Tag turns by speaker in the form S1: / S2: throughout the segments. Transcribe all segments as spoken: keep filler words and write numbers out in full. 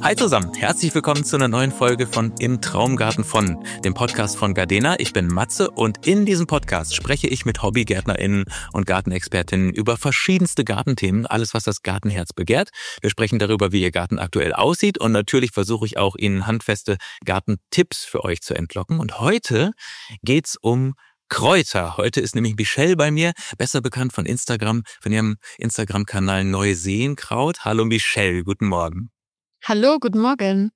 S1: Hi zusammen, herzlich willkommen zu einer neuen Folge von Im Traumgarten von, dem Podcast von Gardena. Ich bin Matze und in diesem Podcast spreche ich mit HobbygärtnerInnen und Gartenexpertinnen über verschiedenste Gartenthemen, alles was das Gartenherz begehrt. Wir sprechen darüber, wie Ihr Garten aktuell aussieht und natürlich versuche ich auch Ihnen handfeste Gartentipps für euch zu entlocken. Und heute geht's um Kräuter. Heute ist nämlich Michelle bei mir, besser bekannt von Instagram, von ihrem Instagram-Kanal Neuseenkraut. Hallo Michelle, guten Morgen.
S2: Hallo, guten Morgen.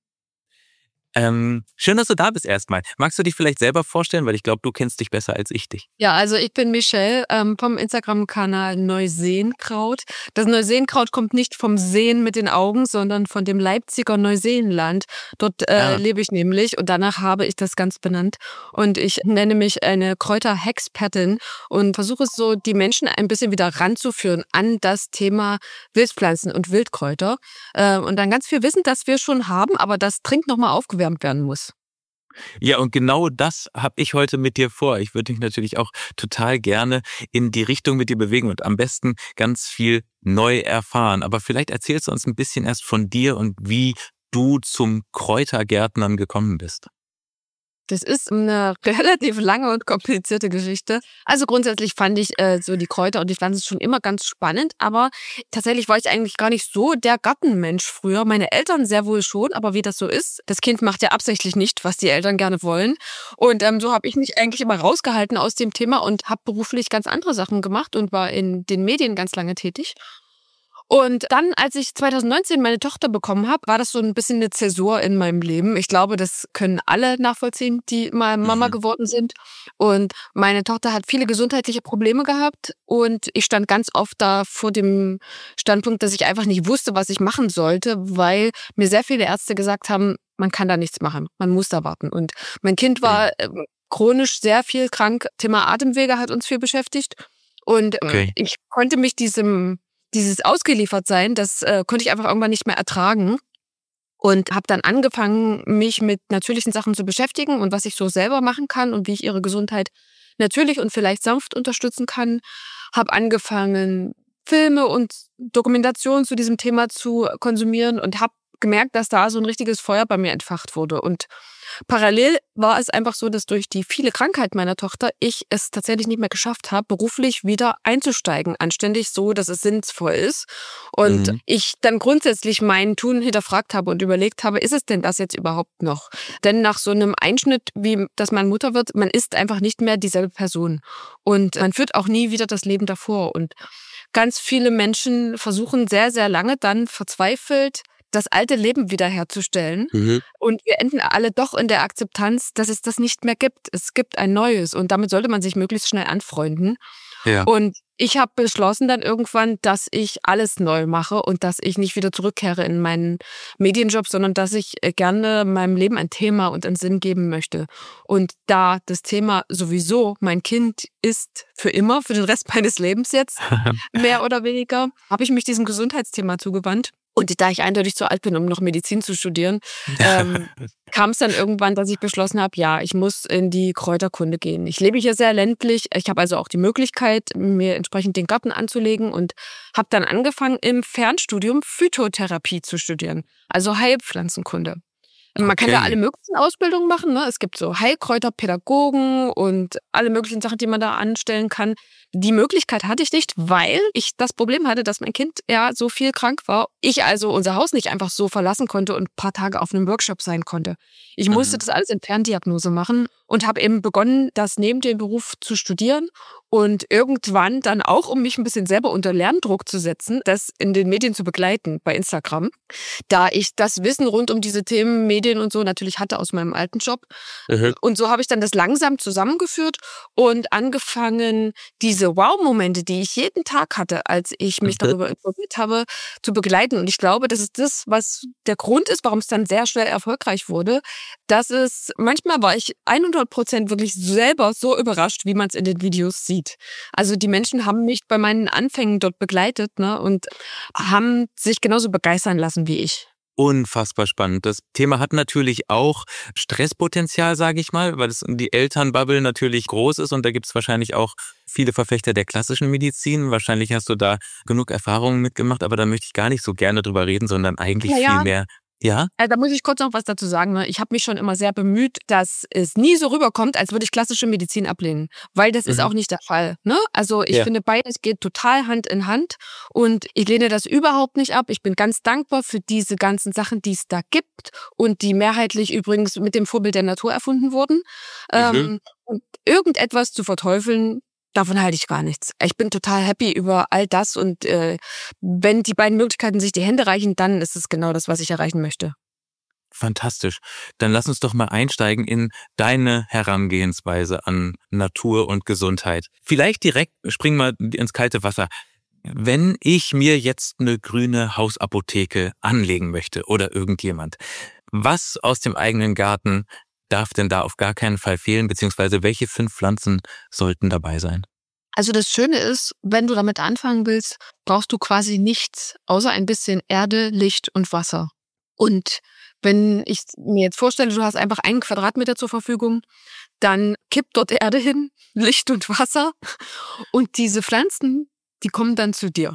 S1: Ähm, schön, dass du da bist erstmal. Magst du dich vielleicht selber vorstellen, weil ich glaube, du kennst dich besser als ich dich.
S2: Ja, also ich bin Michelle ähm, vom Instagram-Kanal Neuseenkraut. Das Neuseenkraut kommt nicht vom Sehen mit den Augen, sondern von dem Leipziger Neuseenland. Dort äh,
S1: Ah.
S2: lebe ich nämlich und danach habe ich das ganz benannt. Und ich nenne mich eine Kräuterhexpertin und versuche so die Menschen ein bisschen wieder ranzuführen an das Thema Wildpflanzen und Wildkräuter. Äh, und dann ganz viel Wissen, das wir schon haben, aber das dringend nochmal aufgewärmt werden muss.
S1: Ja, und genau das habe ich heute mit dir vor. Ich würde mich natürlich auch total gerne in die Richtung mit dir bewegen und am besten ganz viel neu erfahren. Aber vielleicht erzählst du uns ein bisschen erst von dir und wie du zum Kräutergärtnern gekommen bist.
S2: Das ist eine relativ lange und komplizierte Geschichte. Also grundsätzlich fand ich äh, so die Kräuter und die Pflanzen schon immer ganz spannend, aber tatsächlich war ich eigentlich gar nicht so der Gartenmensch früher. Meine Eltern sehr wohl schon, aber wie das so ist, das Kind macht ja absichtlich nicht, was die Eltern gerne wollen. Und ähm, so habe ich mich eigentlich immer rausgehalten aus dem Thema und habe beruflich ganz andere Sachen gemacht und war in den Medien ganz lange tätig. Und dann, als ich zwanzig neunzehn meine Tochter bekommen habe, war das so ein bisschen eine Zäsur in meinem Leben. Ich glaube, das können alle nachvollziehen, die mal Mama
S1: Mhm.
S2: geworden sind. Und meine Tochter hat viele gesundheitliche Probleme gehabt und ich stand ganz oft da vor dem Standpunkt, dass ich einfach nicht wusste, was ich machen sollte, weil mir sehr viele Ärzte gesagt haben, man kann da nichts machen, man muss da warten. Und mein Kind war ähm, chronisch sehr viel krank. Thema Atemwege hat uns viel beschäftigt. Und ähm,
S1: Okay.
S2: ich konnte mich diesem Dieses Ausgeliefertsein, das äh, konnte ich einfach irgendwann nicht mehr ertragen und habe dann angefangen, mich mit natürlichen Sachen zu beschäftigen und was ich so selber machen kann und wie ich ihre Gesundheit natürlich und vielleicht sanft unterstützen kann. Habe angefangen, Filme und Dokumentationen zu diesem Thema zu konsumieren und habe gemerkt, dass da so ein richtiges Feuer bei mir entfacht wurde. Und parallel war es einfach so, dass durch die viele Krankheit meiner Tochter ich es tatsächlich nicht mehr geschafft habe, beruflich wieder einzusteigen, anständig so, dass es sinnvoll ist. Und
S1: Mhm.
S2: ich dann grundsätzlich mein Tun hinterfragt habe und überlegt habe, ist es denn das jetzt überhaupt noch? Denn nach so einem Einschnitt, wie dass man Mutter wird, man ist einfach nicht mehr dieselbe Person. Und man führt auch nie wieder das Leben davor. Und ganz viele Menschen versuchen sehr, sehr lange dann verzweifelt, das alte Leben wiederherzustellen.
S1: Mhm.
S2: Und wir enden alle doch in der Akzeptanz, dass es das nicht mehr gibt. Es gibt ein neues und damit sollte man sich möglichst schnell anfreunden.
S1: Ja.
S2: Und ich habe beschlossen dann irgendwann, dass ich alles neu mache und dass ich nicht wieder zurückkehre in meinen Medienjob, sondern dass ich äh, gerne meinem Leben ein Thema und einen Sinn geben möchte. Und da das Thema sowieso mein Kind ist für immer, für den Rest meines Lebens jetzt, mehr oder weniger, habe ich mich diesem Gesundheitsthema zugewandt. Und da ich eindeutig zu alt bin, um noch Medizin zu studieren, ähm, kam es dann irgendwann, dass ich beschlossen habe, ja, ich muss in die Kräuterkunde gehen. Ich lebe hier sehr ländlich. Ich habe also auch die Möglichkeit, mir entsprechend den Garten anzulegen und habe dann angefangen, im Fernstudium Phytotherapie zu studieren, also Heilpflanzenkunde. Man kann da
S1: Okay.
S2: alle möglichen Ausbildungen machen. Ne? Es gibt so Heilkräuterpädagogen und alle möglichen Sachen, die man da anstellen kann. Die Möglichkeit hatte ich nicht, weil ich das Problem hatte, dass mein Kind ja so viel krank war. Ich also unser Haus nicht einfach so verlassen konnte und ein paar Tage auf einem Workshop sein konnte. Ich musste
S1: Mhm.
S2: das alles in Ferndiagnose machen und habe eben begonnen, das neben dem Beruf zu studieren und irgendwann dann auch, um mich ein bisschen selber unter Lerndruck zu setzen, das in den Medien zu begleiten bei Instagram, da ich das Wissen rund um diese Themen, Medien und so natürlich hatte aus meinem alten Job.
S1: Mhm.
S2: Und so habe ich dann das langsam zusammengeführt und angefangen, diese Wow-Momente, die ich jeden Tag hatte, als ich mich
S1: Mhm.
S2: darüber informiert habe, zu begleiten. Und ich glaube, das ist das, was der Grund ist, warum es dann sehr schnell erfolgreich wurde. Dass es, manchmal war ich hundert Prozent wirklich selber so überrascht, wie man es in den Videos sieht. Also die Menschen haben mich bei meinen Anfängen dort begleitet, ne, und haben sich genauso begeistern lassen wie ich.
S1: Unfassbar spannend. Das Thema hat natürlich auch Stresspotenzial, sage ich mal, weil es um die Elternbubble natürlich groß ist und da gibt es wahrscheinlich auch viele Verfechter der klassischen Medizin. Wahrscheinlich hast du da genug Erfahrungen mitgemacht, aber da möchte ich gar nicht so gerne drüber reden, sondern eigentlich
S2: Naja,
S1: viel mehr Ja?
S2: Also da muss ich kurz noch was dazu sagen. Ne? Ich habe mich schon immer sehr bemüht, dass es nie so rüberkommt, als würde ich klassische Medizin ablehnen. Weil das ist
S1: Mhm.
S2: auch nicht der Fall. Ne? Also ich
S1: Ja.
S2: finde, beides geht total Hand in Hand. Und ich lehne das überhaupt nicht ab. Ich bin ganz dankbar für diese ganzen Sachen, die es da gibt. Und die mehrheitlich übrigens mit dem Vorbild der Natur erfunden wurden.
S1: Mhm.
S2: Ähm, und irgendetwas zu verteufeln, davon halte ich gar nichts. Ich bin total happy über all das und äh, wenn die beiden Möglichkeiten sich die Hände reichen, dann ist es genau das, was ich erreichen möchte.
S1: Fantastisch. Dann lass uns doch mal einsteigen in deine Herangehensweise an Natur und Gesundheit. Vielleicht direkt springen wir ins kalte Wasser. Wenn ich mir jetzt eine grüne Hausapotheke anlegen möchte oder irgendjemand, was aus dem eigenen Garten darf denn da auf gar keinen Fall fehlen, beziehungsweise welche fünf Pflanzen sollten dabei sein?
S2: Also das Schöne ist, wenn du damit anfangen willst, brauchst du quasi nichts, außer ein bisschen Erde, Licht und Wasser. Und wenn ich mir jetzt vorstelle, du hast einfach einen Quadratmeter zur Verfügung, dann kipp dort Erde hin, Licht und Wasser und diese Pflanzen, die kommen dann zu dir.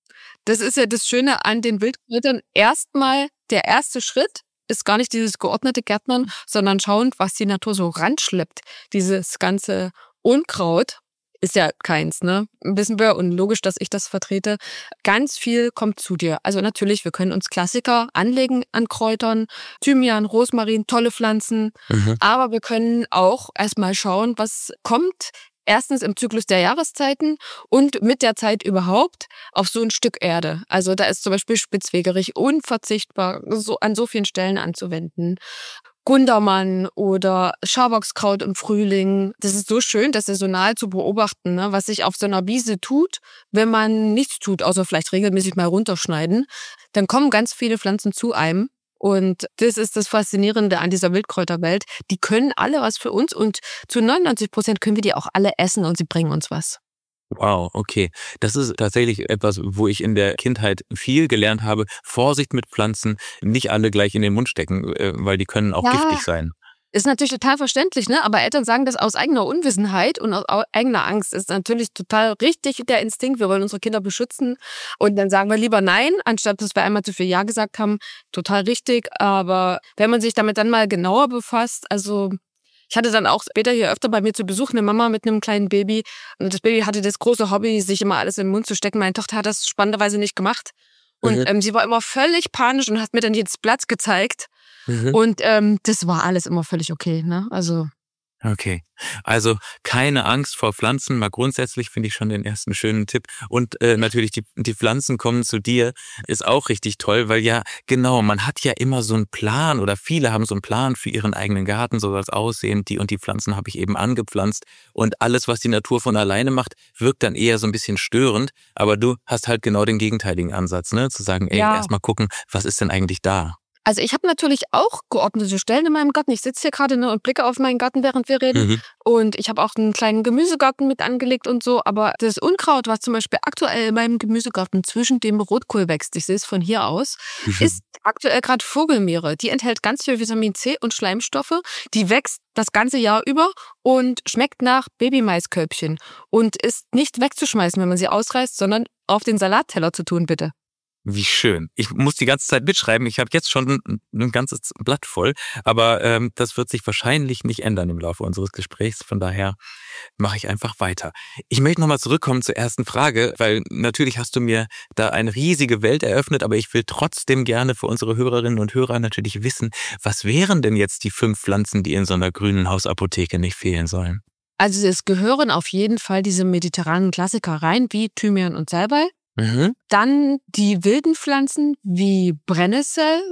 S2: Das ist ja das Schöne an den Wildkräutern. Erstmal der erste Schritt ist gar nicht dieses geordnete Gärtnern, sondern schauen, was die Natur so ranschleppt. Dieses ganze Unkraut ist ja keins, ne? Wissen wir und logisch, dass ich das vertrete. Ganz viel kommt zu dir. Also natürlich, wir können uns Klassiker anlegen an Kräutern. Thymian, Rosmarin, tolle Pflanzen.
S1: Mhm.
S2: Aber wir können auch erstmal schauen, was kommt. Erstens im Zyklus der Jahreszeiten und mit der Zeit überhaupt auf so ein Stück Erde. Also da ist zum Beispiel Spitzwegerich unverzichtbar so an so vielen Stellen anzuwenden. Gundermann oder Schaboxkraut im Frühling. Das ist so schön, das saisonal zu beobachten, ne, was sich auf so einer Wiese tut, wenn man nichts tut, außer vielleicht regelmäßig mal runterschneiden. Dann kommen ganz viele Pflanzen zu einem. Und das ist das Faszinierende an dieser Wildkräuterwelt. Die können alle was für uns und zu neunundneunzig Prozent können wir die auch alle essen und sie bringen uns was.
S1: Wow, okay. Das ist tatsächlich etwas, wo ich in der Kindheit viel gelernt habe. Vorsicht mit Pflanzen, nicht alle gleich in den Mund stecken, äh, weil die können auch
S2: Ja.
S1: giftig sein.
S2: Ist natürlich total verständlich, ne? Aber Eltern sagen das aus eigener Unwissenheit und aus au- eigener Angst. Ist natürlich total richtig der Instinkt. Wir wollen unsere Kinder beschützen. Und dann sagen wir lieber Nein, anstatt dass wir einmal zu viel Ja gesagt haben. Total richtig. Aber wenn man sich damit dann mal genauer befasst, also ich hatte dann auch später hier öfter bei mir zu Besuch eine Mama mit einem kleinen Baby. Und das Baby hatte das große Hobby, sich immer alles in den Mund zu stecken. Meine Tochter hat das spannenderweise nicht gemacht. Und
S1: Mhm.
S2: ähm, sie war immer völlig panisch und hat mir dann jedes Blatt gezeigt.
S1: Mhm.
S2: Und ähm, das war alles immer völlig okay, ne? Also
S1: Okay, also keine Angst vor Pflanzen, mal grundsätzlich finde ich schon den ersten schönen Tipp. Und äh, natürlich die, die Pflanzen kommen zu dir, ist auch richtig toll, weil ja, genau, man hat ja immer so einen Plan oder viele haben so einen Plan für ihren eigenen Garten, so soll es aussehen, die und die Pflanzen habe ich eben angepflanzt und alles, was die Natur von alleine macht, wirkt dann eher so ein bisschen störend, aber du hast halt genau den gegenteiligen Ansatz, ne, zu sagen, ey,
S2: Ja.
S1: erstmal gucken, was ist denn eigentlich da?
S2: Also ich habe natürlich auch geordnete Stellen in meinem Garten. Ich sitze hier gerade ne, und blicke auf meinen Garten, während wir reden.
S1: Mhm.
S2: Und ich habe auch einen kleinen Gemüsegarten mit angelegt und so. Aber das Unkraut, was zum Beispiel aktuell in meinem Gemüsegarten zwischen dem Rotkohl wächst, ich sehe es von hier aus, ist aktuell gerade Vogelmeere. Die enthält ganz viel Vitamin C und Schleimstoffe. Die wächst das ganze Jahr über und schmeckt nach Babymaiskölbchen. Und ist nicht wegzuschmeißen, wenn man sie ausreißt, sondern auf den Salatteller zu tun, bitte.
S1: Wie schön. Ich muss die ganze Zeit mitschreiben. Ich habe jetzt schon ein, ein ganzes Blatt voll, aber ähm, das wird sich wahrscheinlich nicht ändern im Laufe unseres Gesprächs. Von daher mache ich einfach weiter. Ich möchte nochmal zurückkommen zur ersten Frage, weil natürlich hast du mir da eine riesige Welt eröffnet, aber ich will trotzdem gerne für unsere Hörerinnen und Hörer natürlich wissen, was wären denn jetzt die fünf Pflanzen, die in so einer grünen Hausapotheke nicht fehlen sollen?
S2: Also es gehören auf jeden Fall diese mediterranen Klassiker rein, wie Thymian und Salbei.
S1: Mhm.
S2: Dann die wilden Pflanzen wie Brennnessel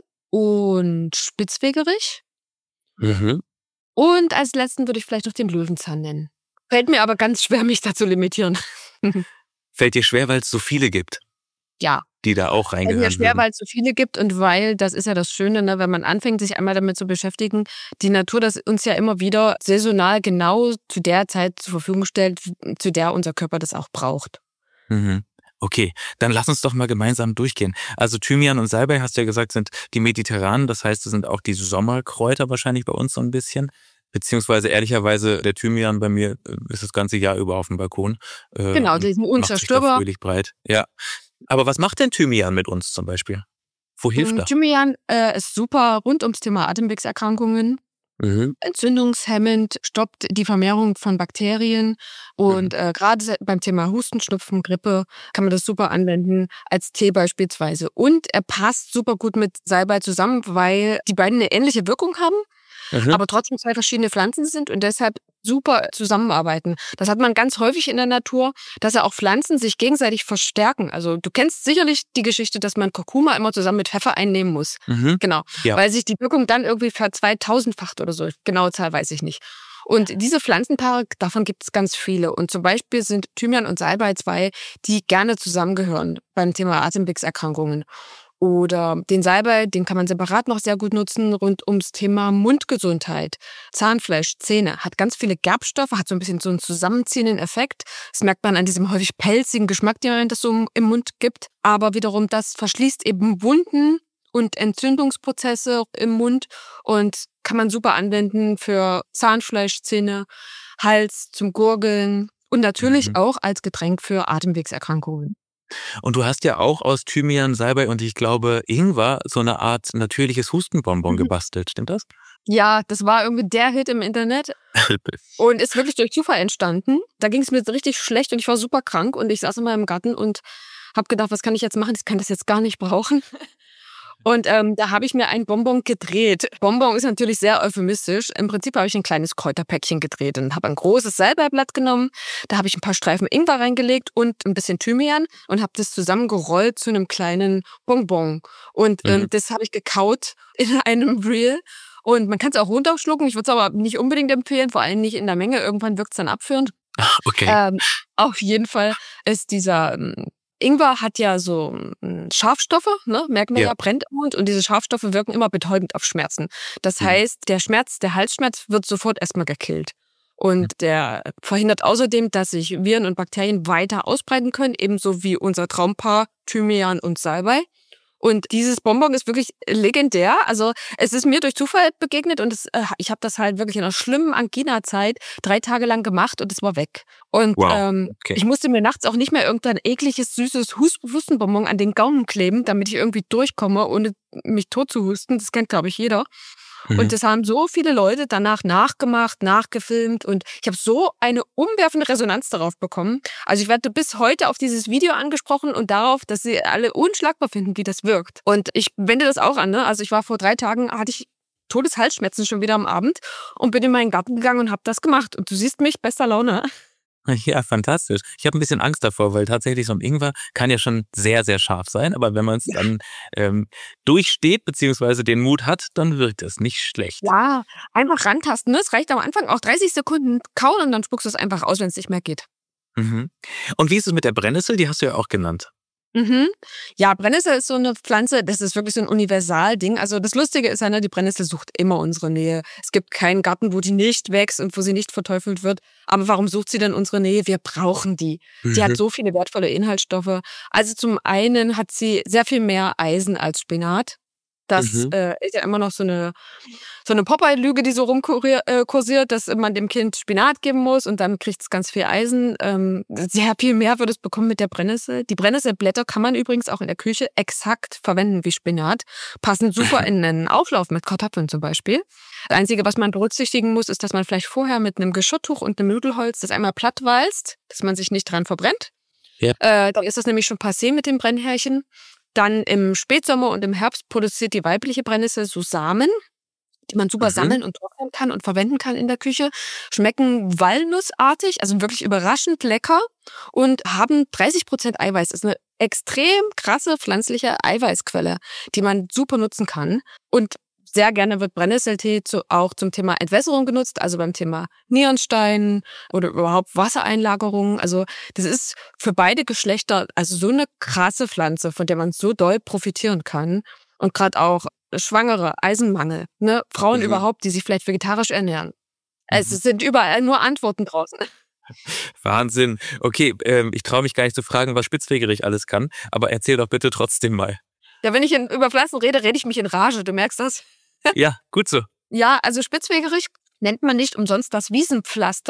S2: und Spitzwegerich.
S1: Mhm.
S2: Und als letzten würde ich vielleicht noch den Löwenzahn nennen. Fällt mir aber ganz schwer, mich da zu limitieren.
S1: Fällt dir schwer, weil es so viele gibt,
S2: Ja,
S1: die da auch
S2: fällt mir
S1: reingehören
S2: schwer,
S1: würden?
S2: weil es so viele gibt und weil, das ist ja das Schöne, ne, wenn man anfängt, sich einmal damit zu beschäftigen, die Natur das uns ja immer wieder saisonal genau zu der Zeit zur Verfügung stellt, zu der unser Körper das auch braucht.
S1: Mhm. Okay, dann lass uns doch mal gemeinsam durchgehen. Also Thymian und Salbei, hast du ja gesagt, sind die mediterranen. Das heißt, das sind auch die Sommerkräuter wahrscheinlich bei uns so ein bisschen. Beziehungsweise ehrlicherweise der Thymian bei mir äh, ist das ganze Jahr über auf dem Balkon. Äh,
S2: Genau,
S1: und
S2: die sind
S1: macht sich da
S2: unzerstörbar.
S1: fröhlich breit. Ja. Aber was macht denn Thymian mit uns zum Beispiel? Wo hilft er?
S2: Thymian äh, ist super rund ums Thema Atemwegserkrankungen. Mhm. Entzündungshemmend, stoppt die Vermehrung von Bakterien und mhm. äh, gerade beim Thema Husten, Schnupfen, Grippe kann man das super anwenden, als Tee beispielsweise. Und er passt super gut mit Salbei zusammen, weil die beiden eine ähnliche Wirkung haben, mhm. aber trotzdem zwei verschiedene Pflanzen sind und deshalb super zusammenarbeiten. Das hat man ganz häufig in der Natur, dass ja auch Pflanzen sich gegenseitig verstärken. Also du kennst sicherlich die Geschichte, dass man Kurkuma immer zusammen mit Pfeffer einnehmen muss. Mhm. Genau, ja. Weil sich die Wirkung dann irgendwie verzweitausendfacht oder so. Genaue Zahl weiß ich nicht. Und diese Pflanzenpaare, davon gibt es ganz viele. Und zum Beispiel sind Thymian und Salbei zwei, die gerne zusammengehören beim Thema Atemwegserkrankungen. Oder den Salbei, den kann man separat noch sehr gut nutzen, rund ums Thema Mundgesundheit. Zahnfleisch, Zähne, hat ganz viele Gerbstoffe, hat so ein bisschen so einen zusammenziehenden Effekt. Das merkt man an diesem häufig pelzigen Geschmack, den man das so im Mund gibt. Aber wiederum, das verschließt eben Wunden und Entzündungsprozesse im Mund und kann man super anwenden für Zahnfleisch, Zähne, Hals, zum Gurgeln und natürlich mhm. auch als Getränk für Atemwegserkrankungen.
S1: Und du hast ja auch aus Thymian, Salbei und ich glaube Ingwer so eine Art natürliches Hustenbonbon mhm. gebastelt. Stimmt das?
S2: Ja, das war irgendwie der Hit im Internet und ist wirklich durch Zufall entstanden. Da ging es mir richtig schlecht und ich war super krank und ich saß in meinem Garten und habe gedacht, was kann ich jetzt machen? Ich kann das jetzt gar nicht brauchen. Und ähm, da habe ich mir ein Bonbon gedreht. Bonbon ist natürlich sehr euphemistisch. Im Prinzip habe ich ein kleines Kräuterpäckchen gedreht und habe ein großes Salbeiblatt genommen. Da habe ich ein paar Streifen Ingwer reingelegt und ein bisschen Thymian und habe das zusammengerollt zu einem kleinen Bonbon. Und ähm, mhm. das habe ich gekaut in einem Reel. Und man kann es auch runterschlucken. Ich würde es aber nicht unbedingt empfehlen, vor allem nicht in der Menge. Irgendwann wirkt es dann abführend.
S1: Okay.
S2: Ähm, auf jeden Fall ist dieser... Ähm, Ingwer hat ja so Scharfstoffe, ne? Merkt man ja. ja, brennt im Mund und diese Scharfstoffe wirken immer betäubend auf Schmerzen. Das mhm. heißt, der Schmerz, der Halsschmerz wird sofort erstmal gekillt. Und mhm. der verhindert außerdem, dass sich Viren und Bakterien weiter ausbreiten können, ebenso wie unser Traumpaar Thymian und Salbei. Und dieses Bonbon ist wirklich legendär. Also es ist mir durch Zufall begegnet und es, äh, ich habe das halt wirklich in einer schlimmen Angina-Zeit drei Tage lang gemacht und es war weg. Und wow. ähm, okay. ich musste mir nachts auch nicht mehr irgendein ekliges, süßes Hustenbonbon an den Gaumen kleben, damit ich irgendwie durchkomme, ohne mich tot zu husten. Das kennt, glaube ich, jeder. Mhm. Und das haben so viele Leute danach nachgemacht, nachgefilmt und ich habe so eine umwerfende Resonanz darauf bekommen. Also ich werde bis heute auf dieses Video angesprochen und darauf, dass sie alle unschlagbar finden, wie das wirkt. Und ich wende das auch an. Ne? Also ich war vor drei Tagen, hatte ich Todeshalsschmerzen schon wieder am Abend und bin in meinen Garten gegangen und habe das gemacht. Und du siehst mich, bester Laune.
S1: Ja, fantastisch. Ich habe ein bisschen Angst davor, weil tatsächlich so ein Ingwer kann ja schon sehr, sehr scharf sein. Aber wenn man es ja. dann ähm, durchsteht beziehungsweise den Mut hat, dann wirkt es nicht schlecht.
S2: Ja, einfach rantasten. Ne? Es reicht am Anfang auch dreißig Sekunden kauen und dann spuckst du es einfach aus, wenn es nicht mehr geht.
S1: Mhm. Und wie ist es mit der Brennnessel? Die hast du ja auch genannt.
S2: Mhm. Ja, Brennnessel ist so eine Pflanze, das ist wirklich so ein Universalding. Also das Lustige ist ja, ne, die Brennnessel sucht immer unsere Nähe. Es gibt keinen Garten, wo die nicht wächst und wo sie nicht verteufelt wird. Aber warum sucht sie denn unsere Nähe? Wir brauchen die. Mhm. Die hat so viele wertvolle Inhaltsstoffe. Also zum einen hat sie sehr viel mehr Eisen als Spinat. Das mhm. äh, ist ja immer noch so eine, so eine Popeye-Lüge, die so rumkursiert, dass man dem Kind Spinat geben muss und dann kriegt es ganz viel Eisen. Ähm, sehr viel mehr wird es bekommen mit der Brennnessel. Die Brennnesselblätter kann man übrigens auch in der Küche exakt verwenden wie Spinat. Passen super in einen Auflauf mit Kartoffeln zum Beispiel. Das Einzige, was man berücksichtigen muss, ist, dass man vielleicht vorher mit einem Geschirrtuch und einem Nudelholz das einmal platt walzt, dass man sich nicht dran verbrennt. Ja. Äh, dann ist das nämlich schon passé mit dem Brennhärchen. Dann im Spätsommer und im Herbst produziert die weibliche Brennnessel so Samen, die man super mhm. sammeln und trocknen kann und verwenden kann in der Küche. Schmecken walnussartig, also wirklich überraschend lecker und haben dreißig Prozent Eiweiß. Das ist eine extrem krasse pflanzliche Eiweißquelle, die man super nutzen kann. Und sehr gerne wird Brennnesseltee zu, auch zum Thema Entwässerung genutzt, also beim Thema Nierenstein oder überhaupt Wassereinlagerung. Also das ist für beide Geschlechter also so eine krasse Pflanze, von der man so doll profitieren kann. Und gerade auch Schwangere, Eisenmangel, ne? Frauen mhm. überhaupt, die sich vielleicht vegetarisch ernähren. Mhm. Es sind überall nur Antworten draußen.
S1: Wahnsinn. Okay, ähm, ich traue mich gar nicht zu fragen, was Spitzwegerich alles kann, aber erzähl doch bitte trotzdem mal.
S2: Ja, wenn ich in, über Pflanzen rede, rede ich mich in Rage, du merkst das?
S1: Ja, gut so.
S2: Ja, also Spitzwegerich nennt man nicht umsonst das Wiesenpflaster,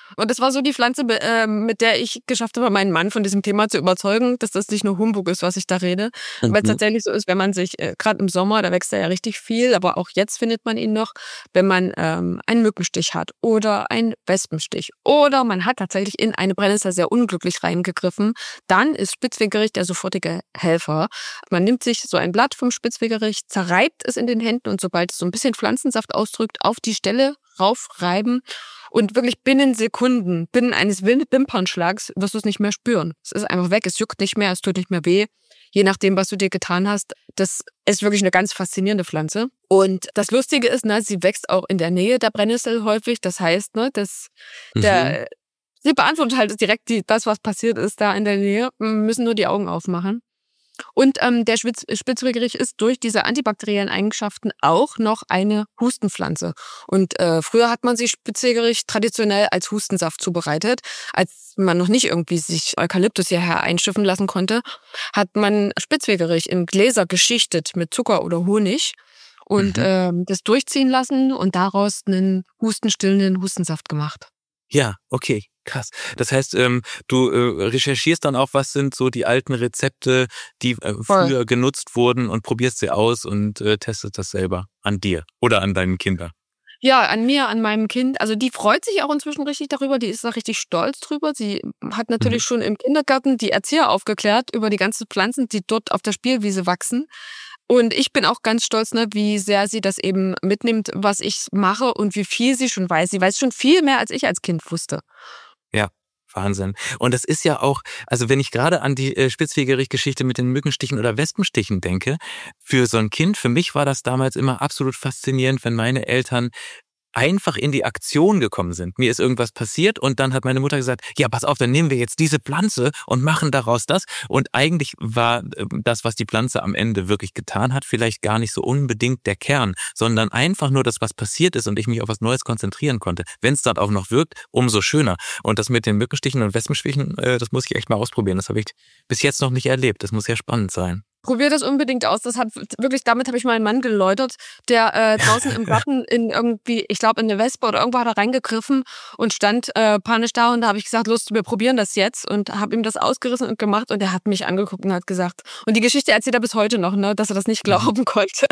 S2: Und das war so die Pflanze, äh, mit der ich geschafft habe, meinen Mann von diesem Thema zu überzeugen, dass das nicht nur Humbug ist, was ich da rede. Mhm. Weil es tatsächlich so ist, wenn man sich, äh, gerade im Sommer, da wächst er ja richtig viel, aber auch jetzt findet man ihn noch, wenn man ähm, einen Mückenstich hat oder einen Wespenstich oder man hat tatsächlich in eine Brennnessel sehr unglücklich reingegriffen, dann ist Spitzwegerich der sofortige Helfer. Man nimmt sich so ein Blatt vom Spitzwegerich, zerreibt es in den Händen und sobald es so ein bisschen Pflanzensaft ausdrückt, auf die Stelle raufreiben und wirklich binnen Sekunden, binnen eines Wimpernschlags wirst du es nicht mehr spüren. Es ist einfach weg, es juckt nicht mehr, es tut nicht mehr weh, je nachdem, was du dir getan hast. Das ist wirklich eine ganz faszinierende Pflanze. Und das Lustige ist, ne, sie wächst auch in der Nähe der Brennnessel häufig. Das heißt, ne, dass mhm. der, sie beantwortet halt direkt die, das, was passiert ist, da in der Nähe. Wir müssen nur die Augen aufmachen. Und ähm, der Spitz, Spitzwegerich ist durch diese antibakteriellen Eigenschaften auch noch eine Hustenpflanze. Und äh, früher hat man sich Spitzwegerich traditionell als Hustensaft zubereitet. Als man noch nicht irgendwie sich Eukalyptus hierher einschiffen lassen konnte, hat man Spitzwegerich in Gläser geschichtet mit Zucker oder Honig und mhm. ähm, das durchziehen lassen und daraus einen hustenstillenden Hustensaft gemacht.
S1: Ja, okay. Krass. Das heißt, ähm, du äh, recherchierst dann auch, was sind so die alten Rezepte, die äh, früher Voll. genutzt wurden und probierst sie aus und äh, testest das selber an dir oder an deinen Kindern.
S2: Ja, an mir, an meinem Kind. Also die freut sich auch inzwischen richtig darüber. Die ist da richtig stolz drüber. Sie hat natürlich mhm. schon im Kindergarten die Erzieher aufgeklärt über die ganzen Pflanzen, die dort auf der Spielwiese wachsen. Und ich bin auch ganz stolz, ne, wie sehr sie das eben mitnimmt, was ich mache und wie viel sie schon weiß. Sie weiß schon viel mehr, als ich als Kind wusste.
S1: Ja, Wahnsinn. Und das ist ja auch, also wenn ich gerade an die äh, Spitzwegerich-Geschichte mit den Mückenstichen oder Wespenstichen denke, für so ein Kind, für mich war das damals immer absolut faszinierend, wenn meine Eltern einfach in die Aktion gekommen sind. Mir ist irgendwas passiert und dann hat meine Mutter gesagt, ja, pass auf, dann nehmen wir jetzt diese Pflanze und machen daraus das. Und eigentlich war das, was die Pflanze am Ende wirklich getan hat, vielleicht gar nicht so unbedingt der Kern, sondern einfach nur das, was passiert ist und ich mich auf was Neues konzentrieren konnte. Wenn es dann auch noch wirkt, umso schöner. Und das mit den Mückenstichen und Wespenstichen, das muss ich echt mal ausprobieren. Das habe ich bis jetzt noch nicht erlebt. Das muss sehr spannend sein.
S2: Probier das unbedingt aus. Das hat wirklich, damit habe ich meinen Mann geläutert, der äh, draußen im Garten in irgendwie, ich glaube in eine Wespe oder irgendwo hat er reingegriffen und stand äh, panisch da und da habe ich gesagt, los, wir probieren das jetzt und habe ihm das ausgerissen und gemacht und er hat mich angeguckt und hat gesagt, und die Geschichte erzählt er bis heute noch, ne, dass er das nicht glauben konnte.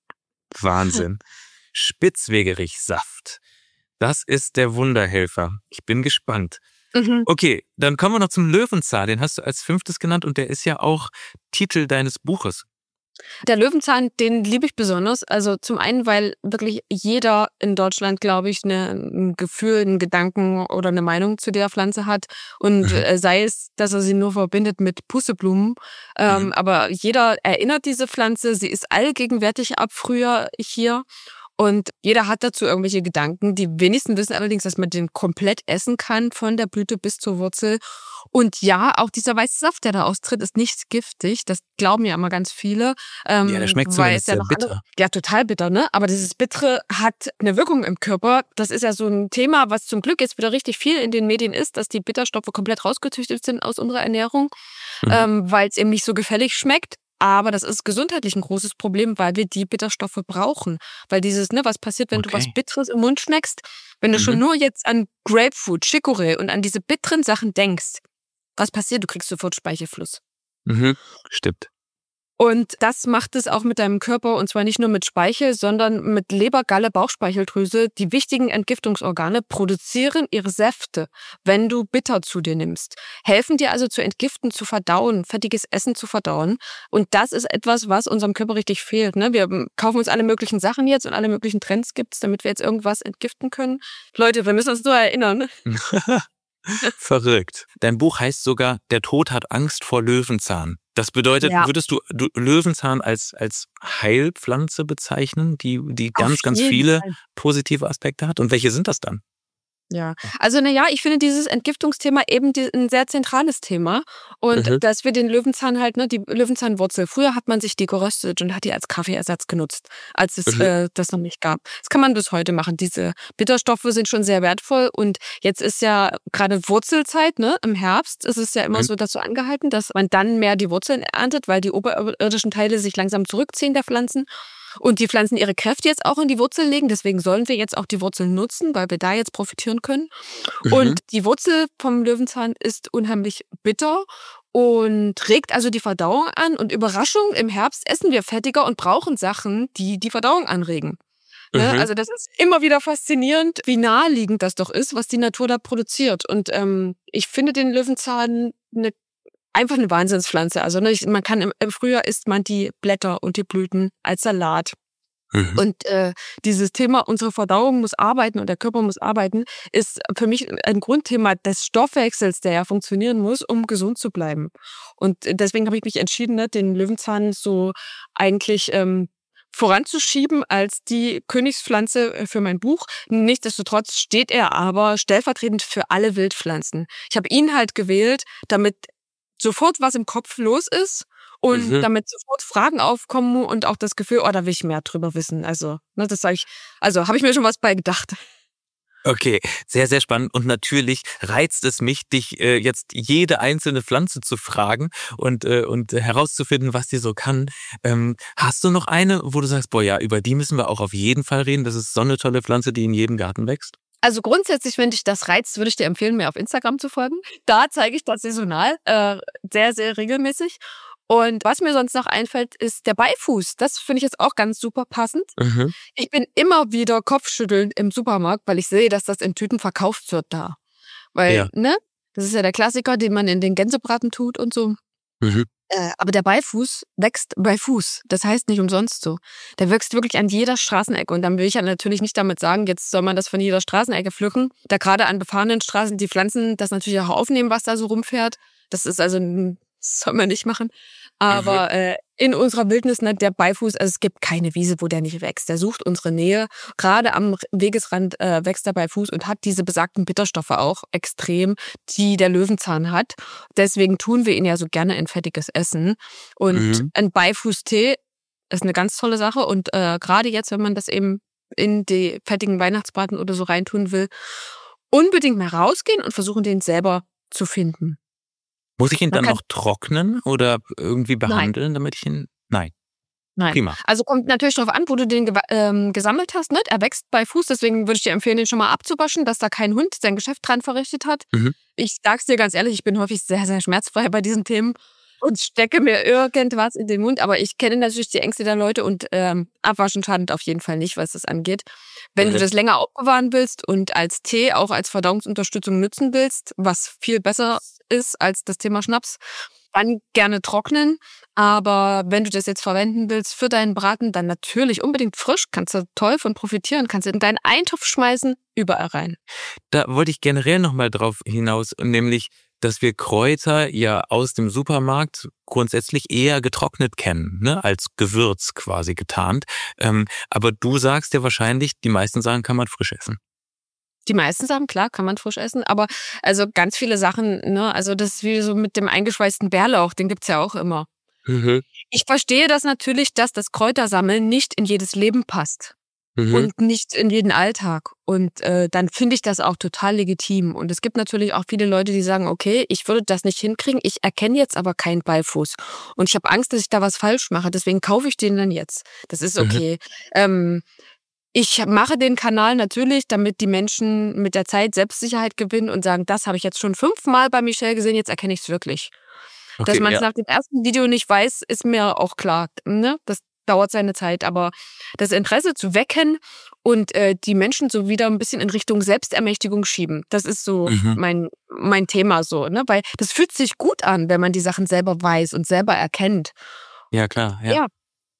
S1: Wahnsinn. Spitzwegerich-Saft. Das ist der Wunderhelfer. Ich bin gespannt. Mhm. Okay, dann kommen wir noch zum Löwenzahn. Den hast du als fünftes genannt und der ist ja auch Titel deines Buches.
S2: Der Löwenzahn, den liebe ich besonders. Also zum einen, weil wirklich jeder in Deutschland, glaube ich, eine, ein Gefühl, einen Gedanken oder eine Meinung zu der Pflanze hat. Und mhm. äh, sei es, dass er sie nur verbindet mit Pusseblumen. Ähm, mhm. Aber jeder erinnert diese Pflanze. Sie ist allgegenwärtig ab Frühjahr hier. Und jeder hat dazu irgendwelche Gedanken. Die wenigsten wissen allerdings, dass man den komplett essen kann, von der Blüte bis zur Wurzel. Und ja, auch dieser weiße Saft, der da austritt, ist nicht giftig. Das glauben ja immer ganz viele. Ähm,
S1: ja, der schmeckt zumindest sehr
S2: ja
S1: bitter.
S2: Andere, ja, total bitter, ne? Aber dieses Bittere hat eine Wirkung im Körper. Das ist ja so ein Thema, was zum Glück jetzt wieder richtig viel in den Medien ist, dass die Bitterstoffe komplett rausgezüchtet sind aus unserer Ernährung, mhm. ähm, weil es eben nicht so gefällig schmeckt. Aber das ist gesundheitlich ein großes Problem, weil wir die Bitterstoffe brauchen. Weil dieses, ne, was passiert, wenn okay. du was Bitteres im Mund schmeckst, wenn du mhm. schon nur jetzt an Grapefruit, Chicorée und an diese bitteren Sachen denkst, was passiert? Du kriegst sofort Speichelfluss.
S1: Mhm. Stimmt.
S2: Und das macht es auch mit deinem Körper, und zwar nicht nur mit Speichel, sondern mit Leber, Galle, Bauchspeicheldrüse. Die wichtigen Entgiftungsorgane produzieren ihre Säfte, wenn du bitter zu dir nimmst. Helfen dir also zu entgiften, zu verdauen, fettiges Essen zu verdauen. Und das ist etwas, was unserem Körper richtig fehlt. Ne? Wir kaufen uns alle möglichen Sachen jetzt und alle möglichen Trends gibt's, damit wir jetzt irgendwas entgiften können. Leute, wir müssen uns nur erinnern.
S1: Verrückt. Dein Buch heißt sogar, der Tod hat Angst vor Löwenzahn. Das bedeutet, ja. würdest du, du Löwenzahn als, als Heilpflanze bezeichnen, die, die ganz, ganz viele Fall. positive Aspekte hat? Und welche sind das dann?
S2: Ja, also na ja, ich finde dieses Entgiftungsthema eben die, ein sehr zentrales Thema und mhm. dass wir den Löwenzahn halt, ne, die Löwenzahnwurzel, früher hat man sich die geröstet und hat die als Kaffeeersatz genutzt, als es mhm. äh, das noch nicht gab. Das kann man bis heute machen. Diese Bitterstoffe sind schon sehr wertvoll und jetzt ist ja gerade Wurzelzeit, ne, im Herbst ist es ja immer mhm. so dazu angehalten, dass man dann mehr die Wurzeln erntet, weil die oberirdischen Teile sich langsam zurückziehen der Pflanzen. Und die Pflanzen ihre Kräfte jetzt auch in die Wurzeln legen. Deswegen sollen wir jetzt auch die Wurzeln nutzen, weil wir da jetzt profitieren können.
S1: Mhm.
S2: Und die Wurzel vom Löwenzahn ist unheimlich bitter und regt also die Verdauung an. Und Überraschung, im Herbst essen wir fettiger und brauchen Sachen, die die Verdauung anregen. Ne?
S1: Mhm.
S2: Also das ist immer wieder faszinierend, wie naheliegend das doch ist, was die Natur da produziert. Und ähm, ich finde den Löwenzahn eine, einfach eine Wahnsinnspflanze. Also ne, ich, man kann im, im Frühjahr isst man die Blätter und die Blüten als Salat.
S1: Mhm.
S2: Und äh, dieses Thema, unsere Verdauung muss arbeiten und der Körper muss arbeiten, ist für mich ein Grundthema des Stoffwechsels, der ja funktionieren muss, um gesund zu bleiben. Und deswegen habe ich mich entschieden, ne, den Löwenzahn so eigentlich ähm, voranzuschieben als die Königspflanze für mein Buch. Nichtsdestotrotz steht er aber stellvertretend für alle Wildpflanzen. Ich habe ihn halt gewählt, damit sofort was im Kopf los ist und
S1: Mhm.
S2: damit sofort Fragen aufkommen und auch das Gefühl, oh, da will ich mehr drüber wissen. Also, ne, das sage ich, also habe ich mir schon was bei gedacht.
S1: Okay, sehr, sehr spannend. Und natürlich reizt es mich, dich äh, jetzt jede einzelne Pflanze zu fragen und, äh, und herauszufinden, was die so kann. Ähm, hast du noch eine, wo du sagst, boah, ja, über die müssen wir auch auf jeden Fall reden. Das ist so eine tolle Pflanze, die in jedem Garten wächst.
S2: Also grundsätzlich, wenn dich das reizt, würde ich dir empfehlen, mir auf Instagram zu folgen. Da zeige ich das saisonal, äh, sehr, sehr regelmäßig. Und was mir sonst noch einfällt, ist der Beifuß. Das finde ich jetzt auch ganz super passend.
S1: Mhm.
S2: Ich bin immer wieder kopfschüttelnd im Supermarkt, weil ich sehe, dass das in Tüten verkauft wird da. Weil,
S1: Ja.
S2: ne, das ist ja der Klassiker, den man in den Gänsebraten tut und so.
S1: Mhm.
S2: Äh, aber der Beifuß wächst bei Fuß. Das heißt nicht umsonst so. Der wächst wirklich an jeder Straßenecke. Und dann will ich ja natürlich nicht damit sagen, jetzt soll man das von jeder Straßenecke pflücken. Da gerade an befahrenen Straßen die Pflanzen das natürlich auch aufnehmen, was da so rumfährt. Das ist also, das soll man nicht machen. Aber äh, in unserer Wildnis, ne, der Beifuß, also es gibt keine Wiese, wo der nicht wächst. Der sucht unsere Nähe. Gerade am Wegesrand äh, wächst der Beifuß und hat diese besagten Bitterstoffe auch extrem, die der Löwenzahn hat. Deswegen tun wir ihn ja so gerne in fettiges Essen. Und
S1: Mhm.
S2: ein Beifußtee ist eine ganz tolle Sache. Und äh, gerade jetzt, wenn man das eben in die fettigen Weihnachtsbraten oder so reintun will, unbedingt mal rausgehen und versuchen, den selber zu finden.
S1: Muss ich ihn
S2: Man
S1: dann
S2: kann-
S1: noch trocknen oder irgendwie
S2: Nein.
S1: behandeln, damit ich ihn... Nein,
S2: Nein.
S1: prima.
S2: Also kommt natürlich darauf an, wo du den gewa- ähm, gesammelt hast. Ne? Er wächst bei Fuß, deswegen würde ich dir empfehlen, den schon mal abzuwaschen, dass da kein Hund sein Geschäft dran verrichtet hat.
S1: Mhm.
S2: Ich sag's dir ganz ehrlich, ich bin häufig sehr, sehr schmerzfrei bei diesen Themen und stecke mir irgendwas in den Mund. Aber ich kenne natürlich die Ängste der Leute und ähm, abwaschen schadet auf jeden Fall nicht, was das angeht. Wenn
S1: Mhm.
S2: du das länger aufbewahren willst und als Tee auch als Verdauungsunterstützung nutzen willst, was viel besser ist als das Thema Schnaps, dann gerne trocknen. Aber wenn du das jetzt verwenden willst für deinen Braten, dann natürlich unbedingt frisch. Kannst du toll von profitieren. Kannst du in deinen Eintopf schmeißen, überall rein.
S1: Da wollte ich generell nochmal drauf hinaus, nämlich, dass wir Kräuter ja aus dem Supermarkt grundsätzlich eher getrocknet kennen, ne, als Gewürz quasi getarnt. Ähm, aber du sagst ja wahrscheinlich, die meisten Sachen kann man frisch essen.
S2: Die meisten Sachen, klar, kann man frisch essen, aber also ganz viele Sachen, ne, also das ist wie so mit dem eingeschweißten Bärlauch, den gibt's ja auch immer.
S1: Mhm.
S2: Ich verstehe das natürlich, dass das Kräutersammeln nicht in jedes Leben passt
S1: Mhm.
S2: und nicht in jeden Alltag. Und äh, dann finde ich das auch total legitim. Und es gibt natürlich auch viele Leute, die sagen, okay, ich würde das nicht hinkriegen, ich erkenne jetzt aber keinen Beifuß. Und ich habe Angst, dass ich da was falsch mache, deswegen kaufe ich den dann jetzt. Das ist okay. Ähm, Ich mache den Kanal natürlich, damit die Menschen mit der Zeit Selbstsicherheit gewinnen und sagen, das habe ich jetzt schon fünfmal bei Michelle gesehen, jetzt erkenne ich es wirklich. Dass
S1: Okay,
S2: man es
S1: ja.
S2: nach dem ersten Video nicht weiß, ist mir auch klar. Ne? Das dauert seine Zeit. Aber das Interesse zu wecken und äh, die Menschen so wieder ein bisschen in Richtung Selbstermächtigung schieben, das ist so
S1: Mhm.
S2: mein, mein Thema so. Ne? Weil das fühlt sich gut an, wenn man die Sachen selber weiß und selber erkennt.
S1: Ja, klar. Ja.
S2: Ja.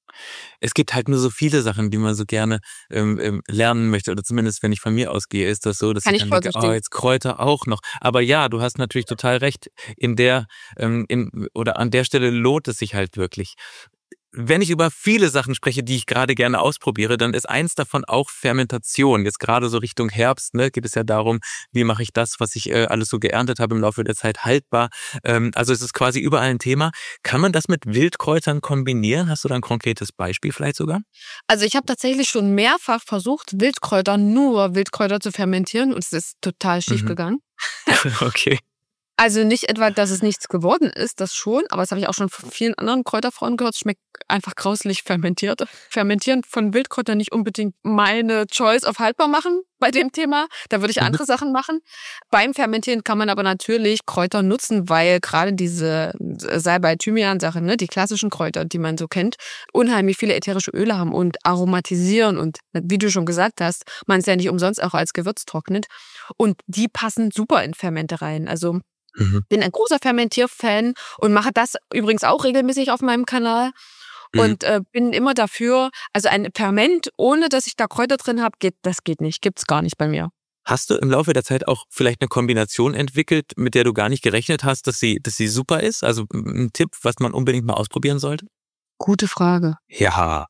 S1: Es gibt halt nur so viele Sachen, die man so gerne ähm, ähm, lernen möchte. Oder zumindest, wenn ich von mir ausgehe, ist das so, dass
S2: Kann
S1: ich
S2: ich
S1: dann
S2: voll
S1: denke, oh,
S2: verstehen.
S1: jetzt Kräuter auch noch. Aber ja, du hast natürlich total recht. In der, ähm, in, oder an der Stelle lohnt es sich halt wirklich. Wenn ich über viele Sachen spreche, die ich gerade gerne ausprobiere, dann ist eins davon auch Fermentation. Jetzt gerade so Richtung Herbst, ne, geht es ja darum, wie mache ich das, was ich äh, alles so geerntet habe im Laufe der Zeit, haltbar. Ähm, also es ist quasi überall ein Thema. Kann man das mit Wildkräutern kombinieren? Hast du da ein konkretes Beispiel vielleicht sogar?
S2: Also ich habe tatsächlich schon mehrfach versucht, Wildkräuter, nur Wildkräuter zu fermentieren und es ist total schief
S1: Mhm.
S2: gegangen.
S1: Okay.
S2: Also nicht etwa, dass es nichts geworden ist, das schon, aber das habe ich auch schon von vielen anderen Kräuterfrauen gehört, es schmeckt einfach grauslich fermentiert. Fermentieren von Wildkräutern nicht unbedingt meine Choice auf haltbar machen bei dem Thema. Da würde ich andere mhm. Sachen machen. Beim Fermentieren kann man aber natürlich Kräuter nutzen, weil gerade diese Salbei-Thymian-Sachen, ne, die klassischen Kräuter, die man so kennt, unheimlich viele ätherische Öle haben und aromatisieren und, wie du schon gesagt hast, man es ja nicht umsonst auch als Gewürz trocknet. Und die passen super in Fermente rein. Also mhm. bin ein großer Fermentierfan und mache das übrigens auch regelmäßig auf meinem Kanal. Mhm. Und äh, bin immer dafür, also ein Ferment, ohne dass ich da Kräuter drin habe, geht, das geht nicht, gibt's gar nicht bei mir.
S1: Hast du im Laufe der Zeit auch vielleicht eine Kombination entwickelt, mit der du gar nicht gerechnet hast, dass sie, dass sie super ist? Also ein Tipp, was man unbedingt mal ausprobieren sollte?
S2: Gute Frage.
S1: Ja.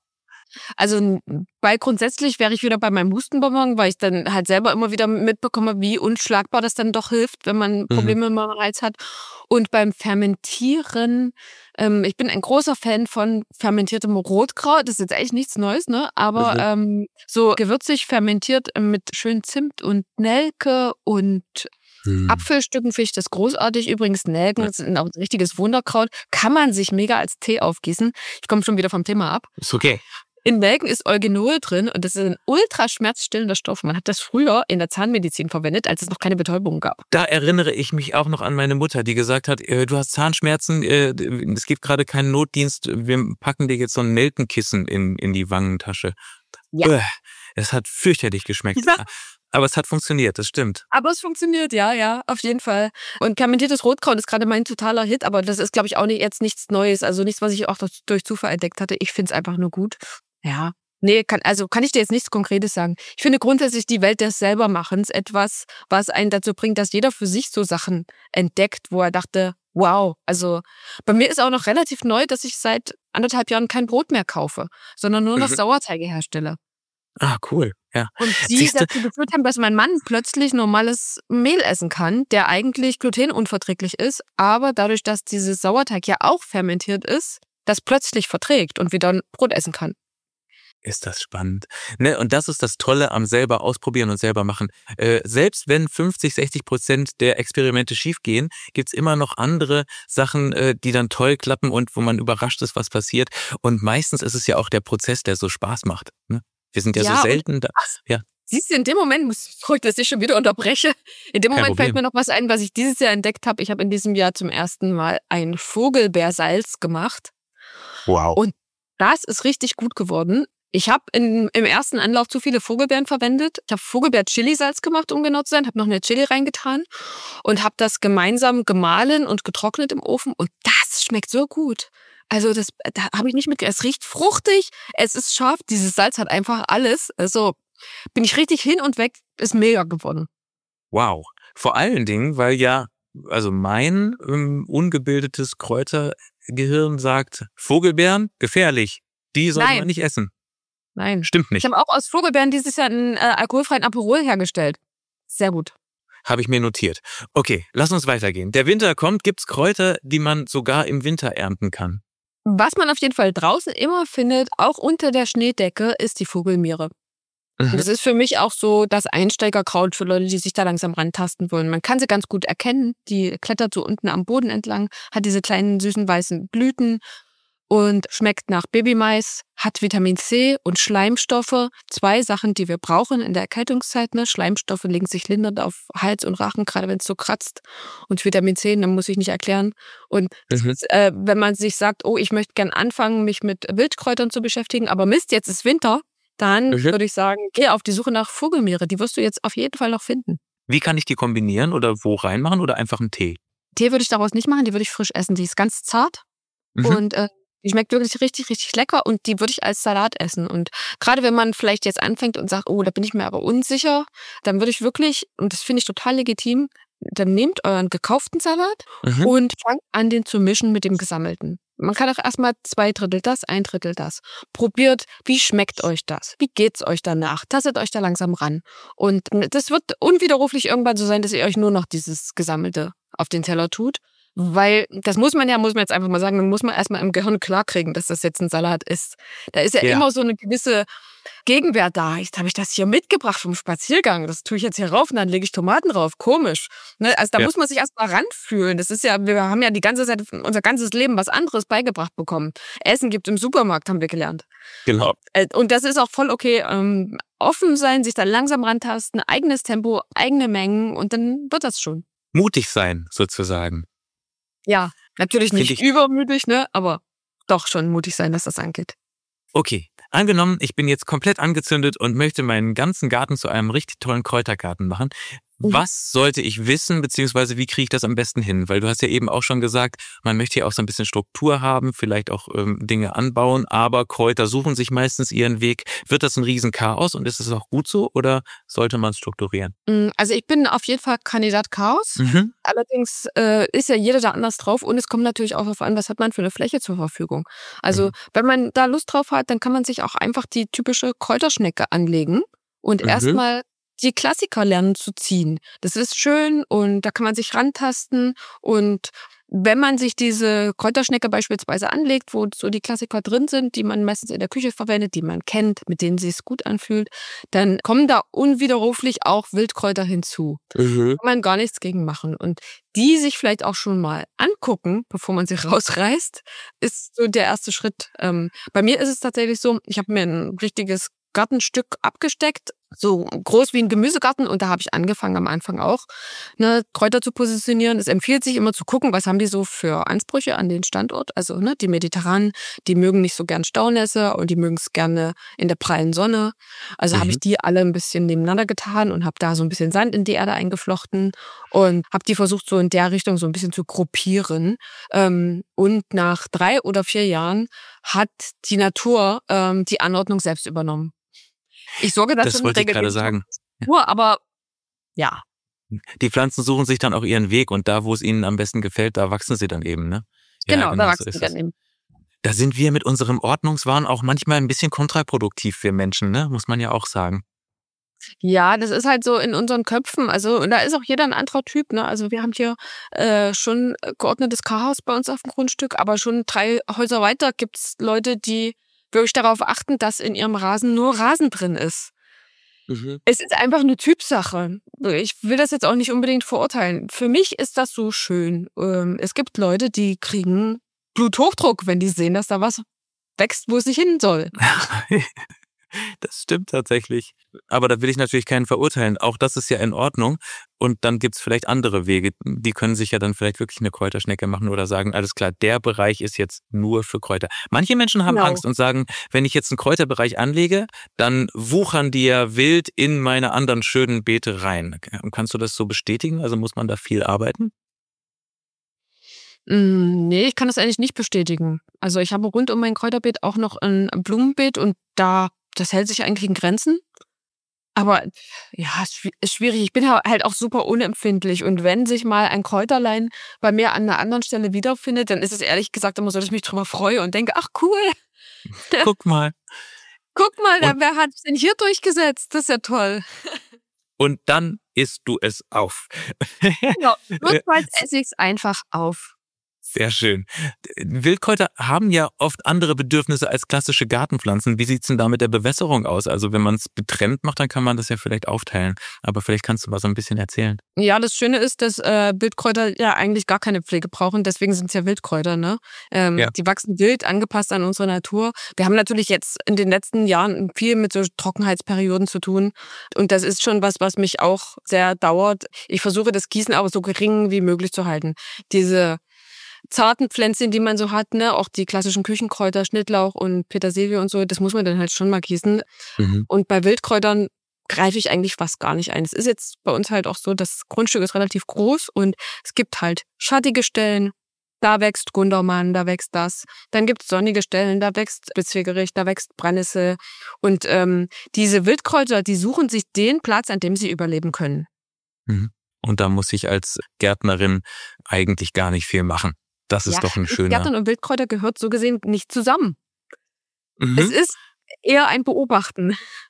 S2: Also weil grundsätzlich wäre ich wieder bei meinem Hustenbonbon, weil ich dann halt selber immer wieder mitbekomme, wie unschlagbar das dann doch hilft, wenn man Probleme mhm. im Hals hat. Und beim Fermentieren, ähm, ich bin ein großer Fan von fermentiertem Rotkraut. Das ist jetzt echt nichts Neues, ne? Aber mhm. ähm, so gewürzig fermentiert mit schön Zimt und Nelke und Hm. Apfelstücken finde ich das großartig. Übrigens Nelken, das ist ein richtiges Wunderkraut. Kann man sich mega als Tee aufgießen. Ich komme schon wieder vom Thema ab.
S1: Ist okay.
S2: In Nelken ist Eugenol drin und das ist ein ultra schmerzstillender Stoff. Man hat das früher in der Zahnmedizin verwendet, als es noch keine Betäubung gab.
S1: Da erinnere ich mich auch noch an meine Mutter, die gesagt hat, äh, du hast Zahnschmerzen, äh, es gibt gerade keinen Notdienst, wir packen dir jetzt so ein Nelkenkissen in, in die Wangentasche. Ja. Es hat fürchterlich geschmeckt. Ja. Aber es hat funktioniert, das stimmt.
S2: Aber es funktioniert, ja, ja, auf jeden Fall. Und fermentiertes Rotkraut ist gerade mein totaler Hit, aber das ist, glaube ich, auch nicht, jetzt nichts Neues. Also nichts, was ich auch durch Zufall entdeckt hatte. Ich finde es einfach nur gut. Ja. Nee, kann, also kann ich dir jetzt nichts Konkretes sagen. Ich finde grundsätzlich die Welt des Selbermachens etwas, was einen dazu bringt, dass jeder für sich so Sachen entdeckt, wo er dachte, wow. Also bei mir ist auch noch relativ neu, dass ich seit anderthalb Jahren kein Brot mehr kaufe, sondern nur noch mhm. Sauerteige herstelle.
S1: Ah, cool, ja.
S2: Und die Siehste? dazu geführt haben, dass mein Mann plötzlich normales Mehl essen kann, der eigentlich glutenunverträglich ist, aber dadurch, dass dieses Sauerteig ja auch fermentiert ist, das plötzlich verträgt und wieder Brot essen kann.
S1: Ist das spannend. Ne, und das ist das Tolle am selber ausprobieren und selber machen. Äh, selbst wenn fünfzig, sechzig Prozent der Experimente schiefgehen, gibt's immer noch andere Sachen, äh, die dann toll klappen und wo man überrascht ist, was passiert. Und meistens ist es ja auch der Prozess, der so Spaß macht. Ne? Wir sind ja, ja so selten da. Ja.
S2: Siehst du, in dem Moment, muss ich, dass ich schon wieder unterbreche, in dem Kein Moment Problem. Fällt mir noch was ein, was ich dieses Jahr entdeckt habe. Ich habe in diesem Jahr zum ersten Mal ein Vogelbeersalz gemacht.
S1: Wow.
S2: Und das ist richtig gut geworden. Ich habe im ersten Anlauf zu viele Vogelbeeren verwendet. Ich habe Vogelbeer-Chili-Salz gemacht, um genau zu sein. Habe noch eine Chili reingetan und habe das gemeinsam gemahlen und getrocknet im Ofen. Und das schmeckt so gut. Also das, da habe ich nicht mit. Es riecht fruchtig, es ist scharf. Dieses Salz hat einfach alles. Also bin ich richtig hin und weg. Ist mega geworden.
S1: Wow. Vor allen Dingen, weil ja, also mein ähm, ungebildetes Kräutergehirn sagt, Vogelbeeren, gefährlich. Die soll man nicht essen.
S2: Nein.
S1: Stimmt nicht.
S2: Ich habe auch aus Vogelbeeren dieses Jahr einen äh, alkoholfreien Aperol hergestellt. Sehr gut.
S1: Habe ich mir notiert. Okay, lass uns weitergehen. Der Winter kommt, gibt's Kräuter, die man sogar im Winter ernten kann?
S2: Was man auf jeden Fall draußen immer findet, auch unter der Schneedecke, ist die Vogelmiere. Mhm. Das ist für mich auch so das Einsteigerkraut für Leute, die sich da langsam rantasten wollen. Man kann sie ganz gut erkennen. Die klettert so unten am Boden entlang, hat diese kleinen süßen weißen Blüten und schmeckt nach Babymais, hat Vitamin C und Schleimstoffe. Zwei Sachen, die wir brauchen in der Erkältungszeit. Ne? Schleimstoffe legen sich lindernd auf Hals und Rachen, gerade wenn es so kratzt. Und Vitamin C, dann muss ich nicht erklären. Und mhm. ist, äh, wenn man sich sagt, oh, ich möchte gern anfangen, mich mit Wildkräutern zu beschäftigen, aber Mist, jetzt ist Winter, dann mhm. würde ich sagen, geh auf die Suche nach Vogelmiere. Die wirst du jetzt auf jeden Fall noch finden.
S1: Wie kann ich die kombinieren oder wo reinmachen oder einfach einen Tee?
S2: Tee würde ich daraus nicht machen, die würde ich frisch essen. Die ist ganz zart mhm. und äh, die schmeckt wirklich richtig, richtig lecker und die würde ich als Salat essen. Und gerade wenn man vielleicht jetzt anfängt und sagt, oh, da bin ich mir aber unsicher, dann würde ich wirklich, und das finde ich total legitim, dann nehmt euren gekauften Salat mhm. und fangt an, den zu mischen mit dem gesammelten. Man kann auch erstmal zwei Drittel das, ein Drittel das. Probiert, wie schmeckt euch das? Wie geht's euch danach? Tastet euch da langsam ran. Und das wird unwiderruflich irgendwann so sein, dass ihr euch nur noch dieses Gesammelte auf den Teller tut. Weil das muss man ja, muss man jetzt einfach mal sagen, dann muss man erstmal im Gehirn klarkriegen, dass das jetzt ein Salat ist. Da ist ja, ja. immer so eine gewisse Gegenwehr da. Jetzt habe ich das hier mitgebracht vom Spaziergang. Das tue ich jetzt hier rauf und dann lege ich Tomaten drauf. Komisch. Ne? Also da ja. muss man sich erstmal ranfühlen. Das ist ja, wir haben ja die ganze Zeit, unser ganzes Leben was anderes beigebracht bekommen. Essen gibt im Supermarkt, haben wir gelernt.
S1: Genau.
S2: Und das ist auch voll okay. Ähm, offen sein, sich da langsam rantasten, eigenes Tempo, eigene Mengen und dann wird das schon.
S1: Mutig sein, sozusagen.
S2: Ja, natürlich nicht ich... übermütig, ne? Aber doch schon mutig sein, dass das angeht.
S1: Okay, angenommen, ich bin jetzt komplett angezündet und möchte meinen ganzen Garten zu einem richtig tollen Kräutergarten machen. Was sollte ich wissen, beziehungsweise wie kriege ich das am besten hin? Weil du hast ja eben auch schon gesagt, man möchte ja auch so ein bisschen Struktur haben, vielleicht auch ähm, Dinge anbauen, aber Kräuter suchen sich meistens ihren Weg. Wird das ein Riesenchaos und ist es auch gut so oder sollte man es strukturieren?
S2: Also ich bin auf jeden Fall Kandidat Chaos. Mhm. Allerdings äh, ist ja jeder da anders drauf und es kommt natürlich auch darauf an, was hat man für eine Fläche zur Verfügung. Also mhm. wenn man da Lust drauf hat, dann kann man sich auch einfach die typische Kräuterschnecke anlegen und mhm. erstmal die Klassiker lernen zu ziehen. Das ist schön und da kann man sich rantasten und wenn man sich diese Kräuterschnecke beispielsweise anlegt, wo so die Klassiker drin sind, die man meistens in der Küche verwendet, die man kennt, mit denen sie es gut anfühlt, dann kommen da unwiderruflich auch Wildkräuter hinzu. Mhm. Kann man gar nichts gegen machen. Und die sich vielleicht auch schon mal angucken, bevor man sie rausreißt, ist so der erste Schritt. Ähm, bei mir ist es tatsächlich so, ich habe mir ein richtiges Gartenstück abgesteckt, so groß wie ein Gemüsegarten und da habe ich angefangen am Anfang auch, ne, Kräuter zu positionieren. Es empfiehlt sich immer zu gucken, was haben die so für Ansprüche an den Standort. Also ne, die Mediterranen, die mögen nicht so gern Staunässe und die mögen es gerne in der prallen Sonne. Also mhm. habe ich die alle ein bisschen nebeneinander getan und habe da so ein bisschen Sand in die Erde eingeflochten und habe die versucht so in der Richtung so ein bisschen zu gruppieren. Ähm, und nach drei oder vier Jahren hat die Natur ähm, die Anordnung selbst übernommen. Ich sorge dafür,
S1: das wollte ich gerade sagen.
S2: Nur, aber ja.
S1: Die Pflanzen suchen sich dann auch ihren Weg und da, wo es ihnen am besten gefällt, da wachsen sie dann eben, ne?
S2: Ja, genau, genau, da wachsen so sie dann eben.
S1: Da sind wir mit unserem Ordnungswahn auch manchmal ein bisschen kontraproduktiv für Menschen, ne? Muss man ja auch sagen.
S2: Ja, das ist halt so in unseren Köpfen. Also, und da ist auch jeder ein anderer Typ, ne? Also, wir haben hier äh, schon geordnetes Chaos bei uns auf dem Grundstück, aber schon drei Häuser weiter gibt's Leute, die wirklich darauf achten, dass in ihrem Rasen nur Rasen drin ist. Mhm. Es ist einfach eine Typsache. Ich will das jetzt auch nicht unbedingt verurteilen. Für mich ist das so schön. Es gibt Leute, die kriegen Bluthochdruck, wenn die sehen, dass da was wächst, wo es nicht hin soll.
S1: Das stimmt tatsächlich. Aber da will ich natürlich keinen verurteilen. Auch das ist ja in Ordnung. Und dann gibt's vielleicht andere Wege. Die können sich ja dann vielleicht wirklich eine Kräuterschnecke machen oder sagen, alles klar, der Bereich ist jetzt nur für Kräuter. Manche Menschen haben genau. Angst und sagen, wenn ich jetzt einen Kräuterbereich anlege, dann wuchern die ja wild in meine anderen schönen Beete rein. Kannst du das so bestätigen? Also muss man da viel arbeiten?
S2: Nee, ich kann das eigentlich nicht bestätigen. Also ich habe rund um mein Kräuterbeet auch noch ein Blumenbeet und da, das hält sich eigentlich in Grenzen. Aber ja, es ist schwierig. Ich bin ja halt auch super unempfindlich. Und wenn sich mal ein Kräuterlein bei mir an einer anderen Stelle wiederfindet, dann ist es ehrlich gesagt immer so, dass ich mich drüber freue und denke, ach cool.
S1: Guck mal.
S2: Guck mal, und wer hat es denn hier durchgesetzt? Das ist ja toll.
S1: Und dann isst du es auf.
S2: Genau, notfalls esse ich es einfach auf.
S1: Sehr schön. Wildkräuter haben ja oft andere Bedürfnisse als klassische Gartenpflanzen. Wie sieht's denn da mit der Bewässerung aus? Also wenn man es getrennt macht, dann kann man das ja vielleicht aufteilen. Aber vielleicht kannst du mal so ein bisschen erzählen.
S2: Ja, das Schöne ist, dass äh, Wildkräuter ja eigentlich gar keine Pflege brauchen. Deswegen sind es ja Wildkräuter, ne? Ähm, ja. Die wachsen wild, angepasst an unsere Natur. Wir haben natürlich jetzt in den letzten Jahren viel mit so Trockenheitsperioden zu tun. Und das ist schon was, was mich auch sehr dauert. Ich versuche das Gießen aber so gering wie möglich zu halten. Diese zarten Pflänzchen, die man so hat, ne, auch die klassischen Küchenkräuter, Schnittlauch und Petersilie und so, das muss man dann halt schon mal gießen. Mhm. Und bei Wildkräutern greife ich eigentlich fast gar nicht ein. Es ist jetzt bei uns halt auch so, das Grundstück ist relativ groß und es gibt halt schattige Stellen, da wächst Gundermann, da wächst das. Dann gibt es sonnige Stellen, da wächst Spitzwegerich, da wächst Brennnessel. Und ähm, diese Wildkräuter, die suchen sich den Platz, an dem sie überleben können.
S1: Mhm. Und da muss ich als Gärtnerin eigentlich gar nicht viel machen. Das ist ja, doch ein schöner...
S2: Gärtnern und Wildkräuter gehört so gesehen nicht zusammen. Mhm. Es ist eher ein Beobachten.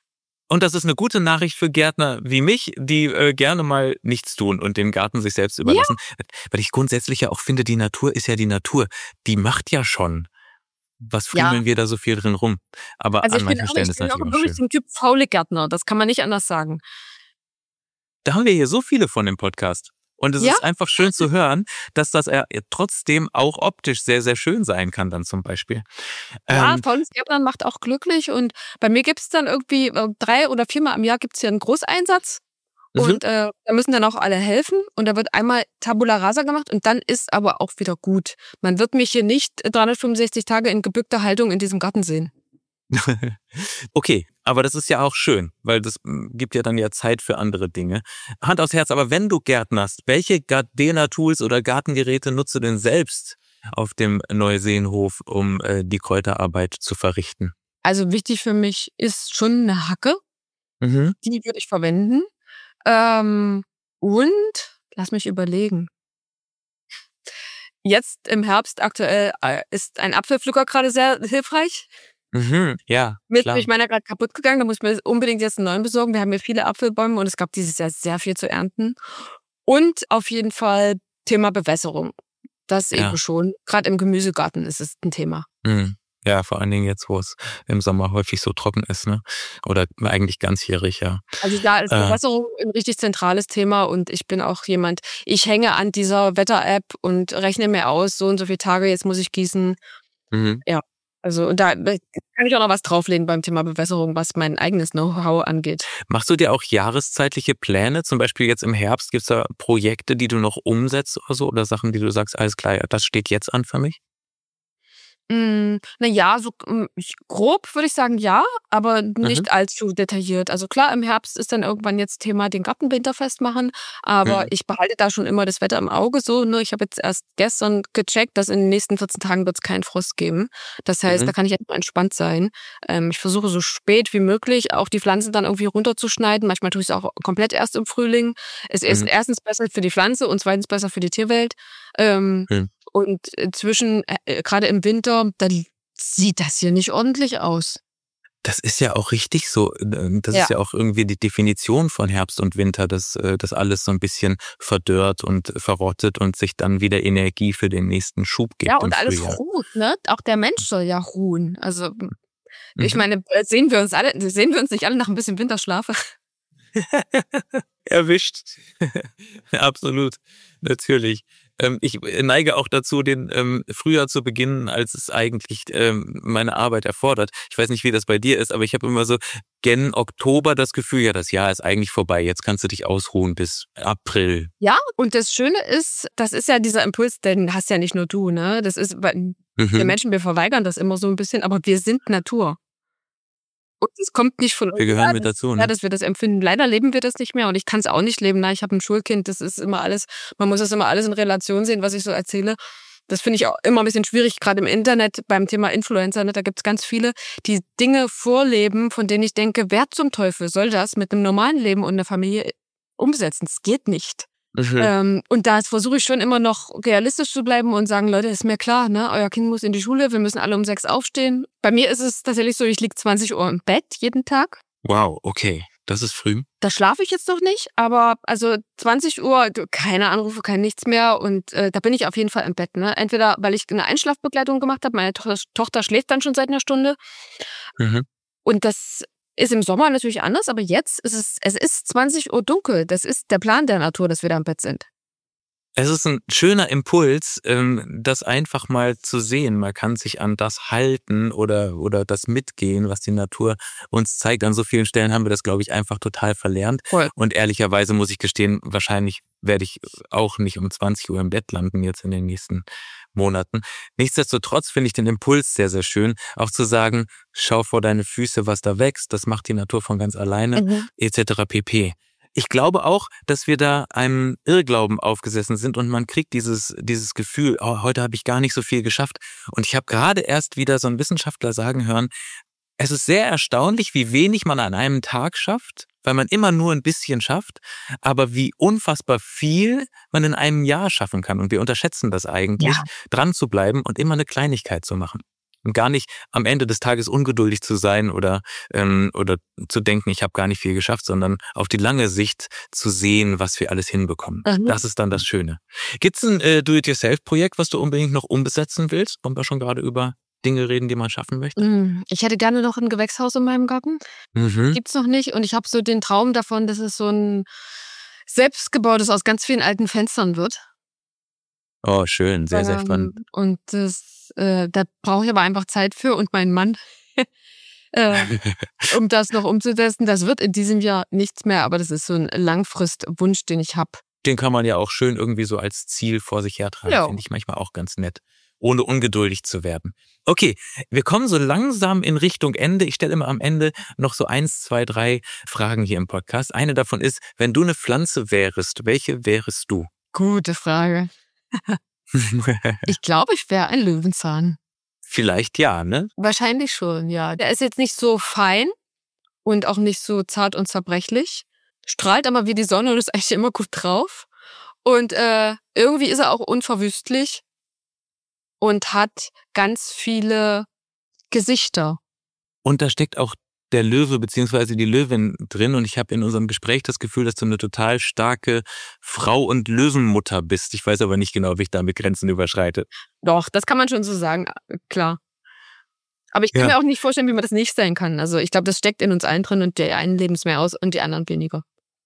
S1: Und das ist eine gute Nachricht für Gärtner wie mich, die äh, gerne mal nichts tun und den Garten sich selbst überlassen. Ja. Weil ich grundsätzlich ja auch finde, die Natur ist ja die Natur. Die macht ja schon. Was friemeln ja. wir da so viel drin rum? Aber
S2: also
S1: an manchen
S2: auch,
S1: Stellen ist es natürlich auch schön. Ich bin
S2: ein Typ faule Gärtner, das kann man nicht anders sagen.
S1: Da haben wir hier so viele von dem Podcast. Und es ja? ist einfach schön zu hören, dass das ja trotzdem auch optisch sehr, sehr schön sein kann dann zum Beispiel.
S2: Ja, ähm, faules Gärtnern macht auch glücklich. Und bei mir gibt es dann irgendwie äh, drei oder viermal im Jahr gibt es hier einen Großeinsatz. Mhm. Und äh, da müssen dann auch alle helfen. Und da wird einmal Tabula Rasa gemacht und dann ist aber auch wieder gut. Man wird mich hier nicht dreihundertfünfundsechzig Tage in gebückter Haltung in diesem Garten sehen.
S1: Okay, aber das ist ja auch schön, weil das gibt ja dann ja Zeit für andere Dinge. Hand aufs Herz, aber wenn du gärtnerst, welche Gardena-Tools oder Gartengeräte nutzt du denn selbst auf dem Neuseenhof, um äh, die Kräuterarbeit zu verrichten?
S2: Also wichtig für mich ist schon eine Hacke. Mhm. Die würde ich verwenden. Ähm, und, lass mich überlegen. Jetzt im Herbst aktuell äh, ist ein Apfelpflücker gerade sehr hilfreich.
S1: Mhm, ja,
S2: Mir
S1: klar.
S2: ist meiner gerade kaputt gegangen, da muss ich mir unbedingt jetzt einen neuen besorgen. Wir haben hier viele Apfelbäume und es gab dieses Jahr sehr viel zu ernten. Und auf jeden Fall Thema Bewässerung. Das ja. eben schon. Gerade im Gemüsegarten ist es ein Thema.
S1: Mhm. Ja, vor allen Dingen jetzt, wo es im Sommer häufig so trocken ist, ne? Oder eigentlich ganzjährig, ja.
S2: Also da ist Bewässerung äh. ein richtig zentrales Thema und ich bin auch jemand, ich hänge an dieser Wetter-App und rechne mir aus, so und so viele Tage, jetzt muss ich gießen. Mhm. Ja. Also und da kann ich auch noch was drauflegen beim Thema Bewässerung, was mein eigenes Know-how angeht.
S1: Machst du dir auch jahreszeitliche Pläne? Zum Beispiel jetzt im Herbst, gibt es da Projekte, die du noch umsetzt oder so? Oder Sachen, die du sagst, alles klar, das steht jetzt an für mich?
S2: Mm, na ja, so grob würde ich sagen ja, aber nicht mhm. allzu detailliert. Also klar, im Herbst ist dann irgendwann jetzt Thema den Garten winterfest machen, aber mhm. ich behalte da schon immer das Wetter im Auge so. Ne? Ich habe jetzt erst gestern gecheckt, dass in den nächsten vierzehn Tagen wird es keinen Frost geben. Das heißt, mhm. da kann ich einfach entspannt sein. Ähm, ich versuche so spät wie möglich auch die Pflanzen dann irgendwie runterzuschneiden. Manchmal tue ich es auch komplett erst im Frühling. Es ist mhm. erstens besser für die Pflanze und zweitens besser für die Tierwelt. Ähm, mhm. Und zwischen, äh, gerade im Winter, dann sieht das hier nicht ordentlich aus.
S1: Das ist ja auch richtig so. Das ja. ist ja auch irgendwie die Definition von Herbst und Winter, dass das alles so ein bisschen verdörrt und verrottet und sich dann wieder Energie für den nächsten Schub gibt.
S2: Ja, und alles ruht, ne? Auch der Mensch soll ja ruhen. Also, mhm. ich meine, sehen wir uns alle, sehen wir uns nicht alle nach ein bisschen Winterschlaf?
S1: Erwischt. Absolut. Natürlich. Ich neige auch dazu, den ähm, früher zu beginnen, als es eigentlich ähm, meine Arbeit erfordert. Ich weiß nicht, wie das bei dir ist, aber ich habe immer so gen Oktober das Gefühl, ja, das Jahr ist eigentlich vorbei. Jetzt kannst du dich ausruhen bis April.
S2: Ja, und das Schöne ist, das ist ja dieser Impuls, den hast ja nicht nur du, ne? Das ist, mhm. wir Menschen, wir verweigern das immer so ein bisschen, aber wir sind Natur. Und es kommt nicht von uns.
S1: Wir gehören mit dazu, ne?
S2: Ja, dass wir das empfinden. Leider leben wir das nicht mehr und ich kann es auch nicht leben. Na, ich habe ein Schulkind, das ist immer alles, man muss das immer alles in Relation sehen, was ich so erzähle. Das finde ich auch immer ein bisschen schwierig, gerade im Internet beim Thema Influencer. Ne? Da gibt es ganz viele, die Dinge vorleben, von denen ich denke, wer zum Teufel soll das mit einem normalen Leben und einer Familie umsetzen? Es geht nicht. Mhm. Ähm, und da versuche ich schon immer noch realistisch zu bleiben und sagen, Leute, ist mir klar, ne, euer Kind muss in die Schule, wir müssen alle um sechs aufstehen. Bei mir ist es tatsächlich so, ich liege zwanzig Uhr im Bett jeden Tag.
S1: Wow, okay, das ist früh.
S2: Da schlafe ich jetzt noch nicht, aber also zwanzig Uhr, keine Anrufe, kein nichts mehr und äh, da bin ich auf jeden Fall im Bett. Ne? Entweder, weil ich eine Einschlafbegleitung gemacht habe, meine Tochter, Tochter schläft dann schon seit einer Stunde mhm. und das ist im Sommer natürlich anders, aber jetzt ist es, es ist zwanzig Uhr dunkel. Das ist der Plan der Natur, dass wir da im Bett sind.
S1: Es ist ein schöner Impuls, das einfach mal zu sehen. Man kann sich an das halten oder, oder das mitgehen, was die Natur uns zeigt. An so vielen Stellen haben wir das, glaube ich, einfach total verlernt. Voll. Und ehrlicherweise muss ich gestehen, wahrscheinlich werde ich auch nicht um zwanzig Uhr im Bett landen jetzt in den nächsten Monaten. Nichtsdestotrotz finde ich den Impuls sehr, sehr schön, auch zu sagen, schau vor deine Füße, was da wächst. Das macht die Natur von ganz alleine, mhm. et cetera pp. Ich glaube auch, dass wir da einem Irrglauben aufgesessen sind und man kriegt dieses, dieses Gefühl, oh, heute habe ich gar nicht so viel geschafft. Und ich habe gerade erst wieder so einen Wissenschaftler sagen hören, es ist sehr erstaunlich, wie wenig man an einem Tag schafft, weil man immer nur ein bisschen schafft, aber wie unfassbar viel man in einem Jahr schaffen kann. Und wir unterschätzen das eigentlich, ja. dran zu bleiben und immer eine Kleinigkeit zu machen. Und gar nicht am Ende des Tages ungeduldig zu sein oder, ähm, oder zu denken, ich habe gar nicht viel geschafft, sondern auf die lange Sicht zu sehen, was wir alles hinbekommen.
S2: Mhm.
S1: Das ist dann das Schöne. Gibt's ein äh, Do-it-yourself-Projekt, was du unbedingt noch umsetzen willst? Wollen wir schon gerade über Dinge reden, die man schaffen möchte?
S2: Mm, Ich hätte gerne noch ein Gewächshaus in meinem Garten.
S1: Mhm.
S2: Gibt's noch nicht. Und ich habe so den Traum davon, dass es so ein selbstgebautes aus ganz vielen alten Fenstern wird.
S1: Oh, schön. Sehr, sehr spannend.
S2: Ähm, und das, äh, da brauche ich aber einfach Zeit für und meinen Mann, äh, um das noch umzusetzen. Das wird in diesem Jahr nichts mehr, aber das ist so ein Langfristwunsch, den ich habe.
S1: Den kann man ja auch schön irgendwie so als Ziel vor sich hertragen.
S2: Ja.
S1: Finde ich manchmal auch ganz nett, ohne ungeduldig zu werden. Okay, wir kommen so langsam in Richtung Ende. Ich stelle immer am Ende noch so eins, zwei, drei Fragen hier im Podcast. Eine davon ist, wenn du eine Pflanze wärst, welche wärest du?
S2: Gute Frage. Ich glaube, ich wäre ein Löwenzahn.
S1: Vielleicht ja, ne?
S2: Wahrscheinlich schon, ja. Der ist jetzt nicht so fein und auch nicht so zart und zerbrechlich. Strahlt aber wie die Sonne und ist eigentlich immer gut drauf. Und äh, irgendwie ist er auch unverwüstlich und hat ganz viele Gesichter.
S1: Und da steckt auch der Löwe beziehungsweise die Löwin drin. Und ich habe in unserem Gespräch das Gefühl, dass du eine total starke Frau und Löwenmutter bist. Ich weiß aber nicht genau, wie ich damit Grenzen überschreite.
S2: Doch, das kann man schon so sagen, klar. Aber ich kann
S1: Ja.
S2: mir auch nicht vorstellen, wie man das nicht sein kann. Also ich glaube, das steckt in uns allen drin und die einen leben es mehr aus und die anderen weniger.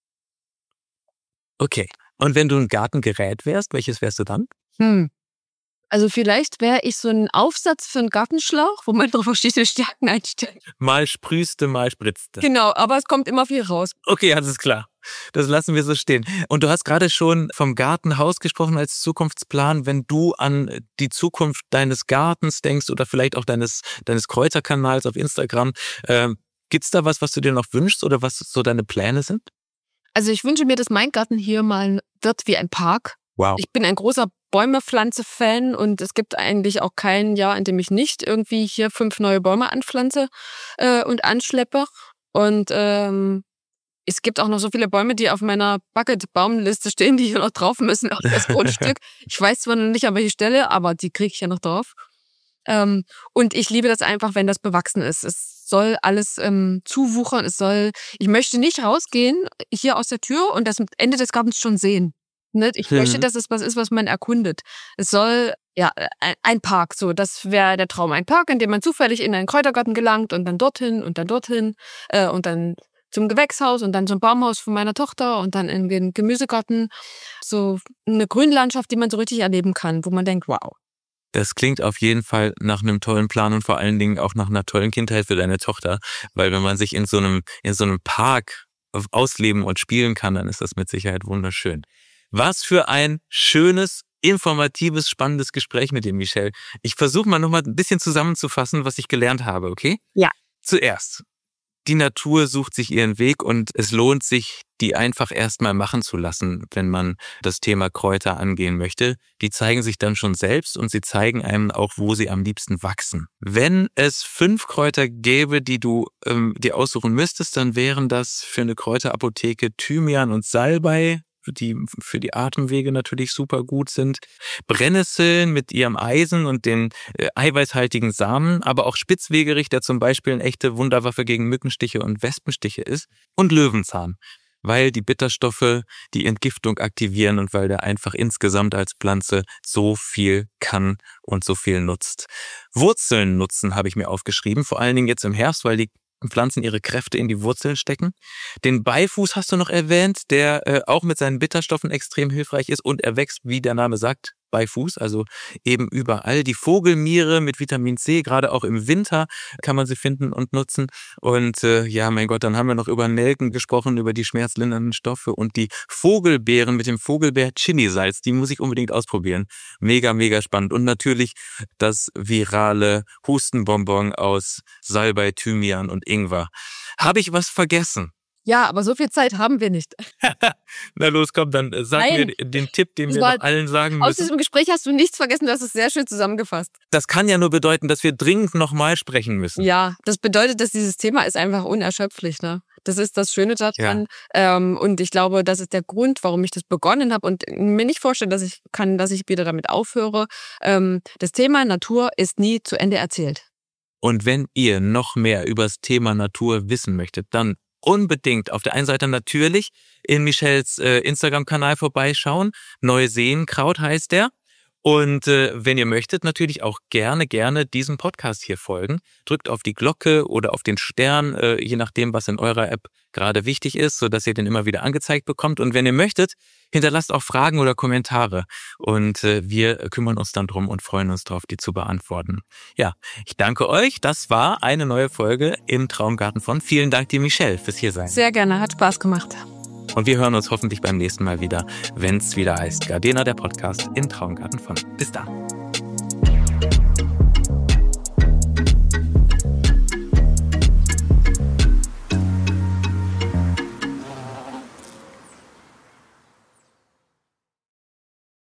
S1: Okay. Und wenn du ein Gartengerät wärst, welches wärst du dann?
S2: Hm. Also vielleicht wäre ich so ein Aufsatz für einen Gartenschlauch, wo man drauf verschiedene Stärken einstellt.
S1: Mal sprühste, mal spritzte.
S2: Genau, aber es kommt immer viel raus.
S1: Okay, alles klar. Das lassen wir so stehen. Und du hast gerade schon vom Gartenhaus gesprochen als Zukunftsplan. Wenn du an die Zukunft deines Gartens denkst oder vielleicht auch deines, deines Kräuterkanals auf Instagram, äh, gibt's da was, was du dir noch wünschst oder was so deine Pläne sind?
S2: Also ich wünsche mir, dass mein Garten hier mal wird wie ein Park.
S1: Wow.
S2: Ich bin ein großer Bäume-Pflanze-Fan und es gibt eigentlich auch kein Jahr, in dem ich nicht irgendwie hier fünf neue Bäume anpflanze äh, und anschleppe. Und ähm, es gibt auch noch so viele Bäume, die auf meiner Bucket-Baumliste stehen, die hier noch drauf müssen auf das Grundstück. Ich weiß zwar noch nicht, an welche Stelle, aber die kriege ich ja noch drauf. Ähm, und ich liebe das einfach, wenn das bewachsen ist. Es soll alles ähm, zuwuchern. Es soll. Ich möchte nicht rausgehen hier aus der Tür und das Ende des Gartens schon sehen. Ne? Ich
S1: Mhm.
S2: möchte, dass es was ist, was man erkundet. Es soll ja ein, ein Park. So, das wäre der Traum. Ein Park, in dem man zufällig in einen Kräutergarten gelangt und dann dorthin und dann dorthin äh, und dann zum Gewächshaus und dann zum Baumhaus von meiner Tochter und dann in den Gemüsegarten. So eine Grünlandschaft, die man so richtig erleben kann, wo man denkt, wow.
S1: Das klingt auf jeden Fall nach einem tollen Plan und vor allen Dingen auch nach einer tollen Kindheit für deine Tochter. Weil wenn man sich in so einem, in so einem Park ausleben und spielen kann, dann ist das mit Sicherheit wunderschön. Was für ein schönes, informatives, spannendes Gespräch mit dir, Michelle. Ich versuche mal nochmal ein bisschen zusammenzufassen, was ich gelernt habe, okay?
S2: Ja.
S1: Zuerst, die Natur sucht sich ihren Weg und es lohnt sich, die einfach erstmal machen zu lassen, wenn man das Thema Kräuter angehen möchte. Die zeigen sich dann schon selbst und sie zeigen einem auch, wo sie am liebsten wachsen. Wenn es fünf Kräuter gäbe, die du ähm, dir aussuchen müsstest, dann wären das für eine Kräuterapotheke Thymian und Salbei, die für die Atemwege natürlich super gut sind. Brennnesseln mit ihrem Eisen und den äh, eiweißhaltigen Samen, aber auch Spitzwegerich, der zum Beispiel eine echte Wunderwaffe gegen Mückenstiche und Wespenstiche ist. Und Löwenzahn, weil die Bitterstoffe die Entgiftung aktivieren und weil der einfach insgesamt als Pflanze so viel kann und so viel nutzt. Wurzeln nutzen habe ich mir aufgeschrieben, vor allen Dingen jetzt im Herbst, weil die Pflanzen ihre Kräfte in die Wurzeln stecken. Den Beifuß hast du noch erwähnt, der äh, auch mit seinen Bitterstoffen extrem hilfreich ist und er wächst, wie der Name sagt, Beifuß, also eben überall. Die Vogelmiere mit Vitamin C, gerade auch im Winter kann man sie finden und nutzen. Und äh, ja, mein Gott, dann haben wir noch über Nelken gesprochen, über die schmerzlindernden Stoffe und die Vogelbeeren mit dem Vogelbeer-Chili-Salz, die muss ich unbedingt ausprobieren. Mega, mega spannend. Und natürlich das virale Hustenbonbon aus Salbei, Thymian und Ingwer. Habe ich was vergessen?
S2: Ja, aber so viel Zeit haben wir nicht.
S1: Na los, komm, dann äh, sag
S2: Nein.
S1: mir den Tipp, den
S2: Das
S1: wir
S2: war-
S1: noch allen sagen
S2: Aus
S1: müssen.
S2: diesem Gespräch hast du nichts vergessen, du hast es sehr schön zusammengefasst.
S1: Das kann ja nur bedeuten, dass wir dringend nochmal sprechen müssen.
S2: Ja, das bedeutet, dass dieses Thema ist einfach unerschöpflich, ne? Das ist das Schöne daran. Ähm, und ich glaube, das ist der Grund, warum ich das begonnen habe und mir nicht vorstellen, dass ich kann, dass ich wieder damit aufhöre. Ähm, das Thema Natur ist nie zu Ende erzählt.
S1: Und wenn ihr noch mehr über das Thema Natur wissen möchtet, dann unbedingt auf der einen Seite natürlich in Michelles äh, Instagram-Kanal vorbeischauen. Neuseenkraut heißt der. Und äh, wenn ihr möchtet, natürlich auch gerne, gerne diesem Podcast hier folgen. Drückt auf die Glocke oder auf den Stern, äh, je nachdem, was in eurer App gerade wichtig ist, sodass ihr den immer wieder angezeigt bekommt. Und wenn ihr möchtet, hinterlasst auch Fragen oder Kommentare. Und äh, wir kümmern uns dann drum und freuen uns drauf, die zu beantworten. Ja, ich danke euch. Das war eine neue Folge im Traumgarten von. Vielen Dank dir, Michelle, fürs Hiersein.
S2: Sehr gerne, hat Spaß gemacht.
S1: Und wir hören uns hoffentlich beim nächsten Mal wieder, wenn es wieder heißt Gardena, der Podcast im Traumgarten von. Bis dann.